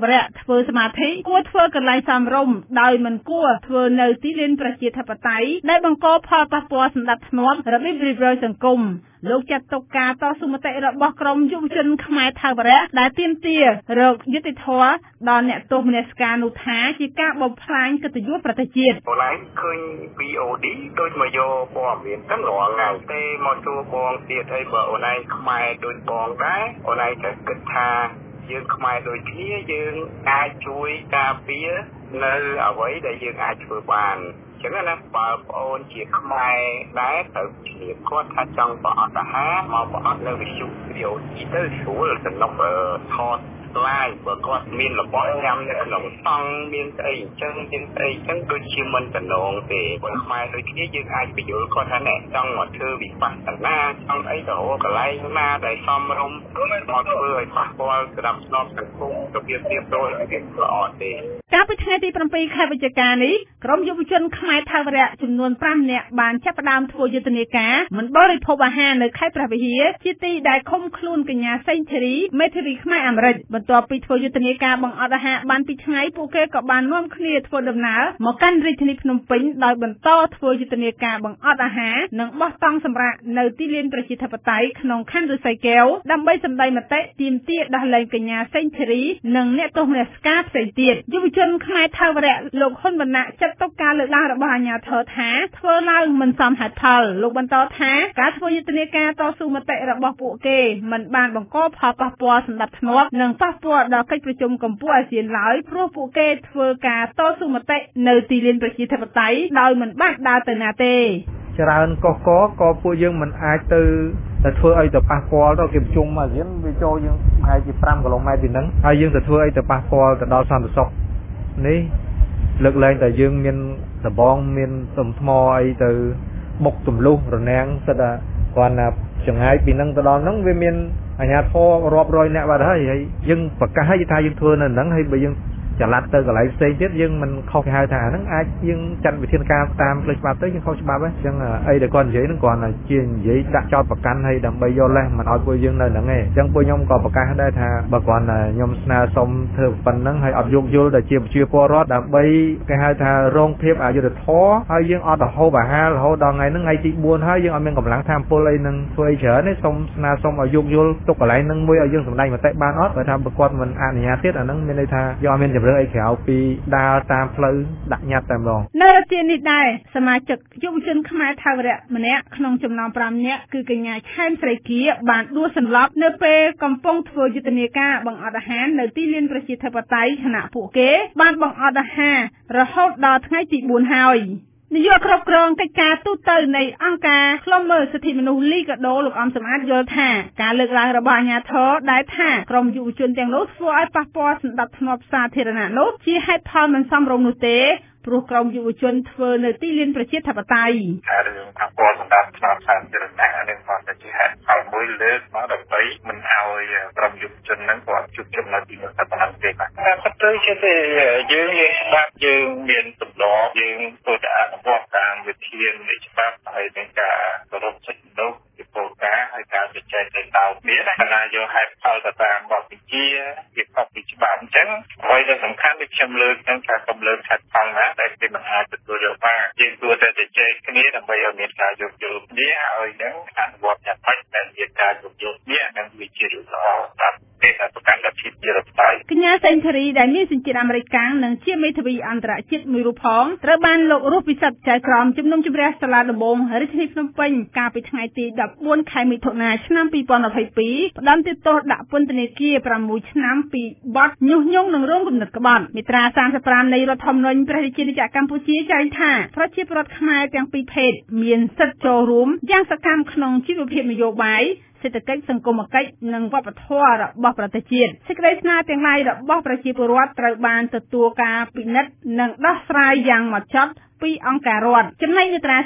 វរៈធ្វើសមាធិគួរធ្វើកន្លែងសមរម្យដោយមិនគួរធ្វើនៅទីលានប្រជាធិបតេយ្យដែលបង្កផលប៉ះពាល់សណ្ដាប់ធ្នាប់របៀបរៀបរយសង្គមលោកចាត់ទុកការតស៊ូមតិរបស់ក្រមយុវជនខ្មែរថាវរៈដែលទាមទាររកយុត្តិធម៌ដល់អ្នកទោសមនសិការនោះថាជាការបំផ្លាញកិត្តិយសប្រទេសជាតិអូនឯងឃើញ វី អូ ឌី ដូចមកយកព័ត៌មានទាំងរាល់ថ្ងៃទេមកជួបបងទៀតអីបើអូនឯងខ្មែរដូចបងដែរអូនឯងត្រូវគិតថាយើងខ្មែរដូចគ្នាយើងអាចជួយការពារនៅអ្វីដែលយើងអាចធ្វើបានចឹងណាបើបងអូនជាខ្មែរដែរត្រូវជំរាបគាត់ថាចង់ប្រអត់អាហារមកប្រអត់នៅវិទ្យុ វី អូ ឌី ទៅស្រួលសំណុកថតឡាយបើគាត់មានរបស់ញ៉ាំនៅក្នុងសង់មានស្អីអញ្ចឹងមានស្អីអញ្ចឹងដូចជាមិនតំណងទេបើខ្មែរដូចគ្នាយើងអាចបញ្យល់គាត់ថាណែចង់មកធ្វើវិបត្តិណាចង់អីទៅរកកន្លែងណាដែលសមរម្យមកធ្វើឲ្យប៉ះពាល់ស្ដាប់ស្នប់សង្គមរបៀបរៀបរយវាល្អទេកាលពីថ្ងៃទី7ខែវិច្ឆិកានេះក្រុមយុវជនខ្មែរថាវរៈចំនួន5នាក់បានចាប់ផ្ដើមធ្វើយុទ្ធនាការមិនបរិភោគអាហារនៅខេត្តព្រះវិហារជាទីដែលឃុំខ្លួនកញ្ញាសេងធីរីមេធាវីខ្មែរអាមេរិកបន្ទាប់ពីធ្វើយុទ្ធនាការបង្អត់អាហារបានពីថ្ងៃពួកគេក៏បាននាំគ្នាធ្វើដំណើរមកកាន់រាជធានីភ្នំពេញដោយបន្តធ្វើយុទ្ធនាការបង្អត់អាហារនិងបោះតង់សម្រាកនៅទីលានប្រជាធិបតេយ្យក្នុងខណ្ឌឫស្សីកែវដើម្បីសម្ដែងមតិទាមទារដោះលែងកញ្ញាសេងធីរីនិងអ្នកទោសមនសិការផ្សេងទៀតយុវជនខ្មែរថាវរៈលោកហ៊ុនវណ្ណៈចាត់ទុកការលើកឡើងរបស់អាជ្ញាធរថាធ្វើឡើងមិនសមហេតុផលលោកបន្តថាការធ្វើយុទ្ធនាការតស៊ូមតិរបស់ពួកគេមិនបានបង្កផលប៉ះពាល់សណ្ដាប់ធ្នាប់និងប៉ះពាល់ដល់កិច្ចប្រជុំកម្ពុជាអាស៊ានឡើយព្រោះពួកគេធ្វើការតស៊ូមតិនៅទីលានប្រជាធិបតេយ្យដោយមិនបានដើរទៅណាទេច្រើនកកក៏ពួកយើងមិនអាចទៅតែធ្វើអីទៅប៉ះពាល់ដល់គេប្រជុំអាស៊ានវាចូលយើងប្រហែលជា5គីឡូម៉ែត្រពីហ្នឹងហើយយើងទៅធ្វើអីទៅប៉ះពាល់ទៅដល់សន្តិសុខនេះលើកលែងតែយើងមានដបងមានសំថ្មអីទៅបុកទម្លុះរនាំងសិតតែគាត់ណាចង្អាយពីហ្នឹងទៅដល់ហ្នឹងវាមានអាជ្ញាធររាប់រយអ្នកបាត់ហើយហើយយើងប្រកាសឲ្យថាយើងធ្វើនៅហ្នឹងហើយបើយើងចល័តទៅកន្លែងផ្សេងទៀតយើងមិនខុសគេហៅថាហ្នឹងអាចយើងចាត់វិធានការតាមផ្លូវច្បាប់ទៅយើងខុសច្បាប់ហ្នឹងអញ្ចឹងអីដែលគាត់និយាយហ្នឹងគាត់ជានិយាយដាក់ចោតប្រកាន់ឲ្យដើម្បីយកលេសមិនឲ្យពួកយើងនៅហ្នឹងឯងអញ្ចឹងពួកខ្ញុំក៏ប្រកាសដែរថាបើគាត់ខ្ញុំស្នើសុំធ្វើប៉ុណ្្នឹងហើយអត់យោគយល់ដែលជាប្រជាពលរដ្ឋដើម្បីគេហៅថារងភាពអយុត្តិធម៌ហើយយើងអត់ទៅហូបអាហាររហូតដល់ថ្ងៃហ្នឹងថ្ងៃទី4ហើយយើងអត់មានកម្លាំងថាមពលអីនឹងធ្វើអីច្រើនទេសូមស្នើសុំឲ្យយោគយល់ទុកកន្លែងហ្នឹងមួយឲ្យយើងសម្ដែងមតិបានអត់បើថាបើគាត់មិនអនុញ្ញាតទៀតអាហ្នឹងមានន័យថាយើងអត់មានរឿងអីក្រៅពីដើរតាមផ្លូវដាក់ញត្តិតែម្ដងនៅរាជានេះដែរសមាជិកយុវជនខ្មែរថាវរៈម្នាក់ក្នុងចំណោម5នាក់គឺកញ្ញាខែមស្រីគៀបានដួលសន្លប់នៅពេលកំពុងធ្វើយុទ្ធនាការបង្អត់អាហារនៅទីលានប្រជាធិបតេយ្យខណៈពួកគេបានបង្អត់អាហាររហូតដល់ថ្ងៃទី4ហើយនាយកគ្រប់គ្រងកិច្ចការទូតនៃអង្គការឃ្លាំមើលសិទ្ធិមនុស្សលីកាដូលោកអំសំអាតយល់ថាការលើកឡើងរបស់អាជ្ញាធរដែលថាក្រុមយុវជនទាំងនោះធ្វើឲ្យប៉ះពាល់សណ្ដាប់ធ្នាប់សាធារណៈនោះជាហេតុផលមិនសមរម្យនោះទេព្រោះក្រុមយុវជនធ្វើនៅទីលានប្រជាធិបតេយ្យតែរឿងប៉ះពាល់សណ្ដាប់ធ្នាប់សាធារណៈនឹងគាត់ជាហេតុផលមួយលើកមកដើម្បីមិនឲ្យក្រុមយុវជនហ្នឹងគាត់ជួបជុំនៅទីនោះតែប៉ុណ្ណឹងទេបាទតែពិតទៅជាយើងយើងស្ដាប់យើងមានទម្លាប់យើងធ្វើតែអនុវត្តតាមវិធាននៃច្បាប់ហើយនឹងការគោរពសិទ្ធិមនុស្សពីពលការហើយការជជែកទៅតាមគ្នាណាយកហេតុផលទៅតាមបទបញ្ជាពីខុសពីច្បាប់អញ្ចឹងអ្វីដែលសំខាន់គឺខ្ញុំលើកហ្នឹងថាកុំលើកហេតុផលណាដែលគេមិនអាចទទួលយកបានយើងគួរតែជជែកគ្នាដើម្បីឲ្យមានការយោគយល់គ្នាហើយនឹងអនុវត្តយ៉ាងម៉េចដែលមានការយោគយល់គ្នានិងវិជាល្អតាមពេលប្រកាន់លទ្ធិជារដ្ឋាភិបាលកញ្ញាសេងធីរីដែលមានសញ្ជាតិអាមេរិកកាំងនិងជាមេធាវីអន្តរជាតិមួយរូបផងត្រូវបានលោករស់ពិសិដ្ឋចៅក្រមជំនុំជម្រះសាលាដំបងរាជធានីភ្នំពេញកាលពីថ្ងៃទី14ខែមិថុនាឆ្នាំ2022ផ្តន្ទាទោសដាក់ពន្ធនាគារ6ឆ្នាំពីបទញុះញង់និងរងគំនិតក្បត់មាត្រា35នៃរដ្ឋធម្មនុញ្ញព្រះរាជាណាចក្រកម្ពុជាចែងថាប្រជាពលរដ្ឋខ្មែរទាំងពីរភេទមានសិទ្ធិចូលរួមយ៉ាងសកម្មក្នុងជីវភាពនយោបាយសេដ្ឋកិច្ចសង្គមគិច្ចនិងវប្បធម៌របស់ប្រទេសជាតិសេចក្តីស្នើទាំងឡាយរបស់ប្រជាពលរដ្ឋត្រូវបានទទួលការពិនិត្យនិងដោះស្រាយយ៉ាងហ្មត់ចត់ពីអង្គការរដ្ឋចំណែកមាត្រា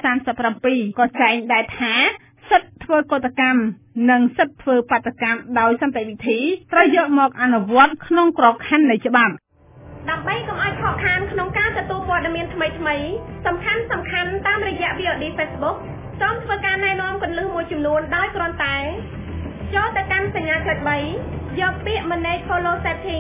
37ក៏ចែងដែរថាសិទ្ធិធ្វើកតកម្មនិងសិទ្ធិធ្វើបាតកម្មដោយសន្តិវិធីត្រូវយកមកអនុវត្តក្នុងក្របខ័ណ្ឌនៃច្បាប់ដើម្បីកុំឲ្យខកខានក្នុងការទទួលព័ត៌មានថ្មីៗសំខាន់សំខាន់តាមរយៈ វី អូ ឌី Facebook សូមធ្វើការណែនាំគន្លឹះមួយចំនួនដោយគ្រាន់តែចូលទៅកាន់សញ្ញាចុច3យកពាក្យ Manage Follow Setting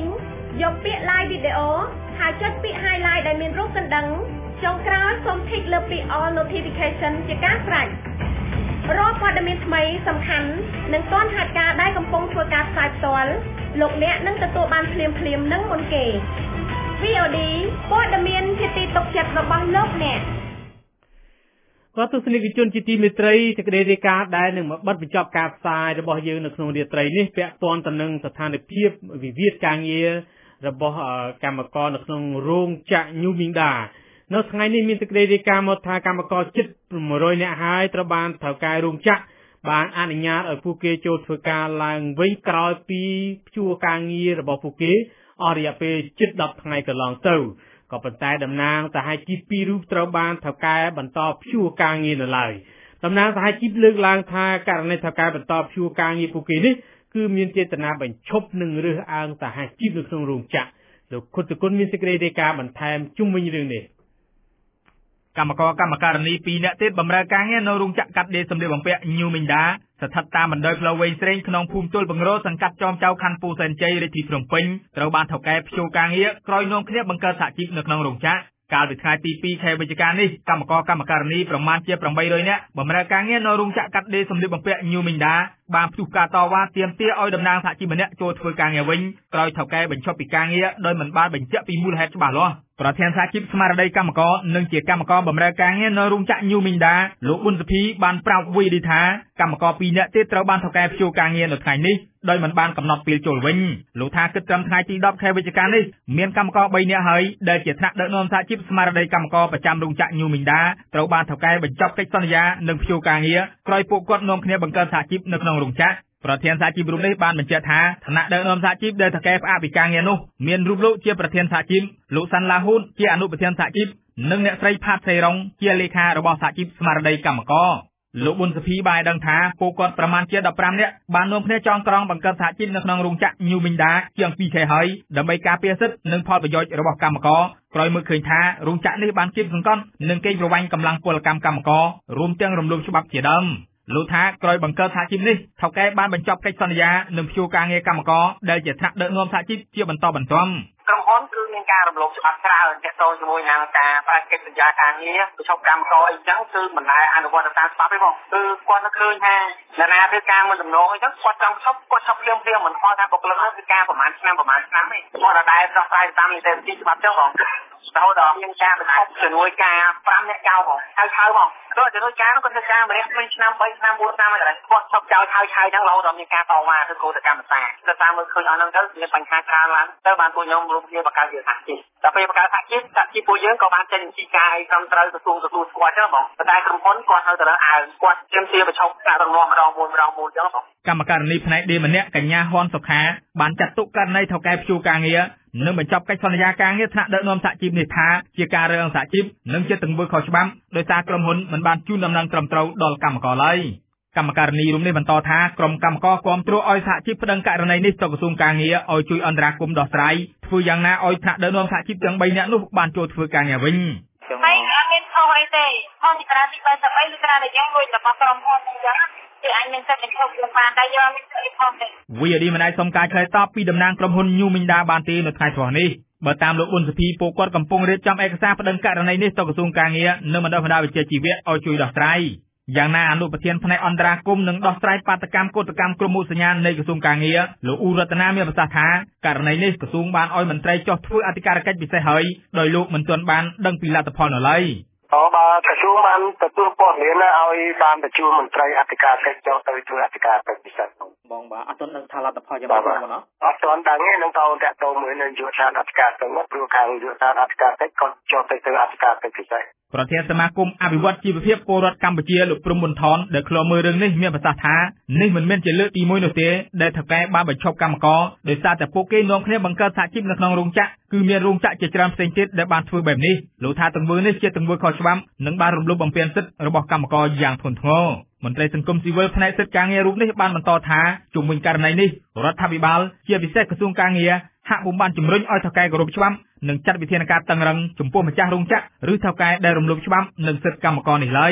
យកពាក្យ live video ហើយចុចពាក្យ highlight ដែលមានរូបកណ្ដឹងចុងក្រោយសូម tick លើពាក្យ all notification ជាការស្រេចរាល់ព័ត៌មានថ្មីសំខាន់និងទាន់ហេតុការណ៍ដែលកំពុងធ្វើការផ្សាយផ្ទាល់លោកអ្នកនឹងទទួលបានភ្លាមៗនិងមុនគេ វី អូ ឌី ព័ត៌មានជាទីទុកចិត្តរបស់លោកអ្នកបាទទស្សនិកជនជាទីមេត្រីសេចក្តីរាយការណ៍ដែលនឹងមកបិទបញ្ចប់ការផ្សាយរបស់យើងនៅក្នុងរាត្រីនេះពាក់ព័ន្ធទៅនឹងស្ថានភាពវិវាទការងាររបស់កម្មករនៅក្នុងរោងចក្រ New Minda នៅថ្ងៃនេះមានសេចក្តីរាយការណ៍មកថាកម្មករជិតone hundredនាក់ហើយត្រូវបានថៅកែរោងចក្របានអនុញ្ញាតឲ្យពួកគេចូលធ្វើការឡើងវិញក្រោយពីព្យួរការងាររបស់ពួកគេអស់រយៈពេលជិតtenថ្ងៃកន្លងទៅក៏ប៉ុន្តែតំណាងសហជីពពីររូបត្រូវបានថៅកែបន្តព្យួរការងារនៅឡើយតំណាងសហជីពលើកឡើងថាករណីថៅកែបន្តព្យួរការងារពួកគេនេះគឺមានចេតនាបញ្ឈប់និងរើសអើងសហជីពនៅក្នុងរោងចក្រលោកខុទ្ទគុណមានសេចក្តីរាយការណ៍បន្ថែមជុំវិញរឿងនេះកម្មករកម្មការិនីtwoនាក់ទៀតបម្រើការងារនៅរោងចក្រកាត់ដេរសម្លៀកបំពាក់ New Minda ស្ថិតតាមបណ្ដោយផ្លូវវែងស្រេងក្នុងភូមិទល់បង្រោសង្កាត់ចោមចៅខណ្ឌពោធិ៍សែនជ័យរាជធានីភ្នំពេញត្រូវបានថៅកែព្យួរការងារក្រោយនាំគ្នាបង្កើតសហជីពនៅក្នុងរោងចក្រកាលពីថ្ងៃទីtwoខែវិច្ឆិកានេះកម្មករកម្មការិនីប្រមាណជាeight hundredនាក់បម្រើការងារនៅរោងចក្រកាត់ដេរសម្លៀកបំពាក់ New Minda បានផ្ទុះការតវ៉ាទាមទារឲ្យតំណាងសហជីពម្នាក់ចូលធ្វើការងារវិញក្រោយថៅកែបញ្ឈប់ពីការងារដោយមិនបានបញ្ជាក់ពីមូលហេតុច្បាស់លាស់ប្រធានសហជីពស្មារតីកម្មករនិងជាកម្មករបម្រើការងារនៅរោងចក្រ New Minda លោកប៊ុនសុភីបានប្រាប់វីឌីថាកម្មករtwoនាក់ទៀតត្រូវបានថៅកែព្យួរការងារនៅថ្ងៃនេះដោយមិនបានកំណត់ពេលចូលវិញលោកថាគិតត្រឹមថ្ងៃទីtenខែវិច្ឆិកានេះមានកម្មករthreeនាក់ហើយដែលជាថ្នាក់ដឹកនាំសហជីពស្មារតីកម្មករប្រចាំរោងចក្រ New Minda ត្រូវបានថៅកែបញ្ចប់កិច្ចសន្យានិងព្យួរការងារក្រោយពួកគាត់នាំគ្នាបង្កើតសហជីពនៅក្នុងរោងចក្រប្រធានសហជីពរូបនេះបានបញ្ជាក់ថាឋានៈដឹកនាំសហជីពដែលថៅកែផ្អាកពីការងារនោះមានរូបលោកជាប្រធានសហជីពលោកសាន់ឡាហ៊ូនជាអនុប្រធានសហជីពនិងអ្នកស្រីផាតសេរុងជាលេខារបស់សហជីពស្មារតីកម្មករលោកប៊ុនសុភីបានដឹងថាពួកគាត់ប្រមាណជាfifteenនាក់បាននាំគ្នាចងក្រងបង្កើតសហជីពនៅក្នុងរោងចក្រ New Minda ជាងtwoខែហើយដើម្បីការពារសិទ្ធិនិងផលប្រយោជន៍របស់កម្មករក្រោយមើលឃើញថារោងចក្រនេះបានគៀបសង្កត់និងកេងប្រវ័ញ្ចកម្លាំងពលកម្មកម្មកររួមទាំងរំលោភច្បាប់ជាដើមលោកថាក្រោយបង្កើតសហជីពនេះថៅកែបានបញ្ចប់កិច្ចសន្យានិងព្យួរការងារកម្មករដែលជាថ្នាក់ដឹកនាំសហជីពជាបន្តបន្ទាប់ក្រុមហ៊ុនគឺមានការរំលោភច្បាប់ច្រើនទាក់ទងជាមួយនឹងការផ្អាកកិច្ចសន្យាការងារបញ្ឈប់កម្មករអីចឹងគឺមិនដែលអនុវត្តតាមច្បាប់ទេបងគឺគាត់ទៅឃើញថាអ្នកណាធ្វើការមិនដំណងអីចឹងគាត់ចង់ឈប់គាត់ឈប់ភ្លាមភ្លាមមិនខកថាបុគ្គលិកនោះគឺការប្រមាណឆ្នាំប្រមាណឆ្នាំទេគាត់តែដោះស្រាយតាមនីតិវិធីច្បាប់ចឹងបងរហូតដល់មានការបញ្ឈប់ជំនួយការfiveនាក់ចោលបងហើយឆៅបងក៏ជំនួយការនោះគាត់ធ្វើការម្រះពេញឆ្នាំthreeឆ្នាំfourឆ្នាំហើយគាត់ឈប់ចោលឆៅឆៅចឹងរហូតដល់មានការតវ៉ាទៅគោលកម្មសាទៅតាមមើលឃើញអស់ហ្នឹងទៅមានបញ្ហាច្រើនឡើងទៅបានពួកខ្ញុំរួមគ្នាបង្កើតជាសហជីពតែពេលបង្កើតសហជីពសហជីពពួកយើងក៏បានចេញពីការឲ្យត្រឹមត្រូវទទួលទទួលស្គាល់ចឹងបងតែក្រុមហ៊ុនគាត់នៅតែរើសអើងគាត់ជំទាវបញ្ឈប់ការរំលោភម្ដងមួយម្ដងមួយចឹងបងកម្មការិនីផ្នែកដេរម្នាក់កញ្ញាហ៊ុនសុខាបានចាត់ទុកករណីថៅកែព្យួរការងារនិងបញ្ចប់កិច្ចសន្យាការងារថ្នាក់ដឹកនាំសហជីពនេះថាជាការរើសអើងសហជីពនិងជាទង្វើខុសច្បាប់ដោយសារក្រុមហ៊ុនមិនបានជូនដំណឹងត្រឹមត្រូវដល់កម្មករឡើយកម្មការិនីរួមនេះបន្តថាក្រុមកម្មករគាំទ្រឲ្យសហជីពប្តឹងករណីនេះទៅក្រសួងការងារឲ្យជួយអន្តរាគមន៍ដោះស្រាយធ្វើយ៉ាងណាឲ្យថ្នាក់ដឹកនាំសហជីពទាំងthreeនាក់នោះបានចូលធ្វើការងារវិញហើយអត់មានខុសអីទេផងទីត្រាទីthirty-eightឬត្រាដែលយ៉ាងលួចរបស់ក្រុមហ៊ុនអញ្ចឹងគឺអញមានសិទ្ធិបញ្ឈប់លំបានតែយកមានសិទ្ធិផងទេវីឌីមិនអាចសុំការឆ្លើយតបពីតំណាងក្រុមហ៊ុន New Minda បានទេនៅថ្ងៃព្រោះនេះបើតាមលោកប៊ុនសុភីពួកគាត់កំពុងរៀបចំឯកសារប្តឹងករណីនេះទៅក្រសួងការងារនិងបណ្ដុះបណ្ដាលវិជ្ជាជីវៈឲ្យជួយដោះស្រាយយ៉ាងណាអនុប្រធានផ្នែកអន្តរាគមន៍និងដោះស្រាយបាតុកម្មកោតកម្មក្រុមមុខសញ្ញានៃក្រសួងការងារលោកអ៊ូរតនាមានប្រសាសន៍ថាករណីនេះក្រសួងបានឲ្យមន្ត្រីចុះធ្វើអធិការកិច្ចពិសេសហើយដោយលោកមិនទាន់បានដឹងពីលទ្ធផលនៅឡើយអូបាទក្រសួងបានទទួលព័ត៌មានឲ្យបានបញ្ជូនមន្ត្រីអធិការកិច្ចចុះទៅធ្វើអធិការកិច្ចពិសេសបងបាទអត់ទាន់ដឹងថាលទ្ធផលយ៉ាងម៉េចបងណាអត់ទាន់ដឹងទេនឹងទៅតាក់ទងមួយនឹងយុវសាស្ត្រអធិការកិច្ចព្រោះខាងយុវសាស្ត្រអធិការកិច្ចក៏ចុះទៅធ្វើអធិការកិច្ចពិសេសប្រធានសមាគមអភិវឌ្ឍជីវភាពពលរដ្ឋកម្ពុជាលោកព្រំប៊ុនថនដែលឃ្លាំមើលរឿងនេះមានប្រសាសន៍ថានេះមិនមែនជាលើកទីoneនោះទេដែលថៅកែបានបញ្ឈប់កម្មករដោយសារតែពួកគេនាំគ្នាបង្កើតសហជីពនៅក្នុងរោងចក្រគឺមានរោងចក្រជាច្រើនផ្សេងទៀតដែលបានធ្វើបែបនេះលោកថាទង្វើនេះជាទង្វើខុសច្បាប់និងបានរំលោភបំពានសិទ្ធិរបស់កម្មករយ៉ាងធ្ងន់ធ្ងរមន្ត្រីសង្គមស៊ីវិលផ្នែកសិទ្ធិការងាររូបនេះបានបន្តថាជុំវិញករណីនេះរដ្ឋាភិបាលជាពិសេសក្រសួងការងារហាក់ពុំបានជំរុញឲ្យថៅកែគោរពច្បាប់និងចាត់វិធានការតឹងរ៉ឹងចំពោះម្ចាស់រោងចក្រឬថៅកែដែលរំលោភច្បាប់និងសិទ្ធិកម្មករនេះឡើយ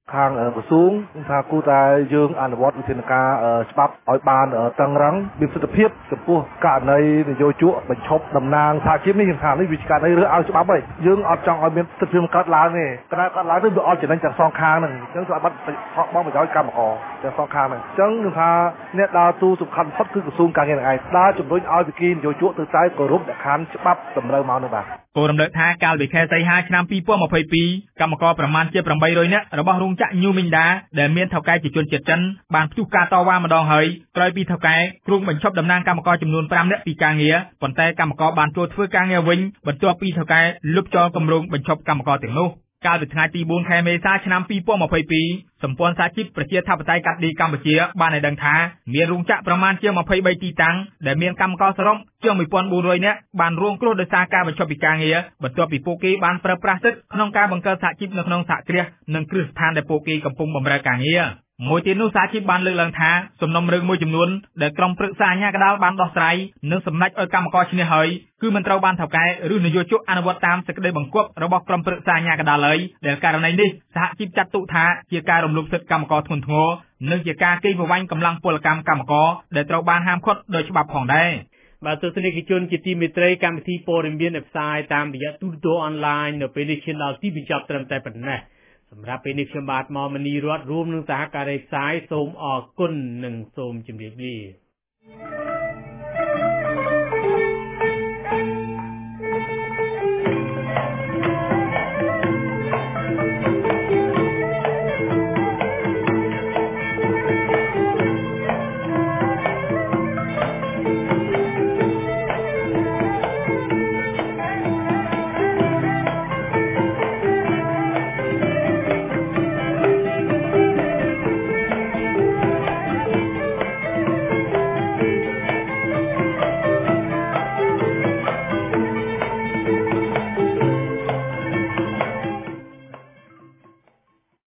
ខាងក្រសួងថាគូតែយើងអនុវត្តវិធានការច្បាប់ឲ្យបានតឹងរ៉ឹងមានសិទ្ធិភាពចំពោះករណីនយោជកបញ្ឈប់តំណាងសហជីពនេះខ្ញុំថានេះវាការនេះរើសឲ្យច្បាប់ហើយយើងអត់ចង់ឲ្យមានសិទ្ធិភាពកើតឡើងទេគណៈកើតឡើងនេះវាអត់ចំណេញទាំងសងខាងហ្នឹងអញ្ចឹងសម្បត្តិបងប្រយោជន៍កម្មករទាំងសងខាងហ្នឹងអញ្ចឹងខ្ញុំថាអ្នកដើរតួសំខាន់បំផុតគឺក្រសួងការងារនឹងឯងដើរជំរុញឲ្យវិគីនយោជកទៅតែគោរពលក្ខខណ្ឌច្បាប់តម្រូវមកនោះបាទគោលរំលឹកថាកាលពីខែសីហាឆ្នាំពីរពាន់ម្ភៃពីរកម្មករប្រមាណជាប្រាំបីរយនាក់របស់រោងចក្រ New Minda ដែលមានថៅកែជាជនជាតិចិនបានផ្ទុះការតវ៉ាម្ដងហើយក្រោយពីថៅកែគ្រងបញ្ឈប់តំណាងកម្មករចំនួនប្រាំនាក់ពីការងារប៉ុន្តែកម្មករបានចូលធ្វើការងារវិញបន្ទាប់ពីថៅកែលុបចោលគម្រោងបញ្ឈប់កម្មករទាំងនោះកាលពីថ្ងៃទីបួនខែមេសាឆ្នាំពីរពាន់ម្ភៃពីរសម្ព័ន្ធសហជីពប្រជាធិបតេយ្យកាត់ដេរកម្ពុជាបានឲ្យដឹងថាមានរោងចក្រប្រមាណជាម្ភៃបីទីតាំងដែលមានកម្មករសរុបជាងមួយពាន់បួនរយនាក់បានរងគ្រោះដោយសារការបញ្ឈប់ពីការងារបន្ទាប់ពីពួកគេបានប្រើប្រាស់សិទ្ធិក្នុងការបង្កើតសហជីពនៅក្នុងសហគ្រាសនិងគ្រឹះស្ថានដែលពួកគេកំពុងបម្រើការងារមួយទៀតនោះសហជីពបានលើកឡើងថាសំណុំរឿងមួយចំនួនដែលក្រុមប្រឹក្សាអាជ្ញាកណ្ដាលបានដោះស្រាយនិងសម្រេចឲ្យកម្មករឈ្នះហើយគឺមិនត្រូវបានថៅកែឬនយោជកអនុវត្តតាមសេចក្តីបង្គាប់របស់ក្រុមប្រឹក្សាអាជ្ញាកណ្ដាលឡើយដែលករណីនេះសហជីពចាត់ទុកថាជាការរំលោភសិទ្ធិកម្មករធ្ងន់ធ្ងរនិងជាការកេងប្រវ័ញ្ចកម្លាំងពលកម្មកម្មករដែលត្រូវបានហាមឃាត់ដោយច្បាប់ផងដែរបាទទស្សនិកជនជាទីមេត្រីកម្មវិធីព័ត៌មានផ្សាយតាមរយៈទូរទស្សន៍អនឡាញនៅពេលនេះឈានដល់ទីបញ្ចប់ត្រឹមតែប៉ុណ្ណេះសម្រាប់ពេលនេះខ្ញុំបាទមកមនីរតរួមនឹងសហការីផ្សាយសូមអរគុណនិងសូមជម្រាបលា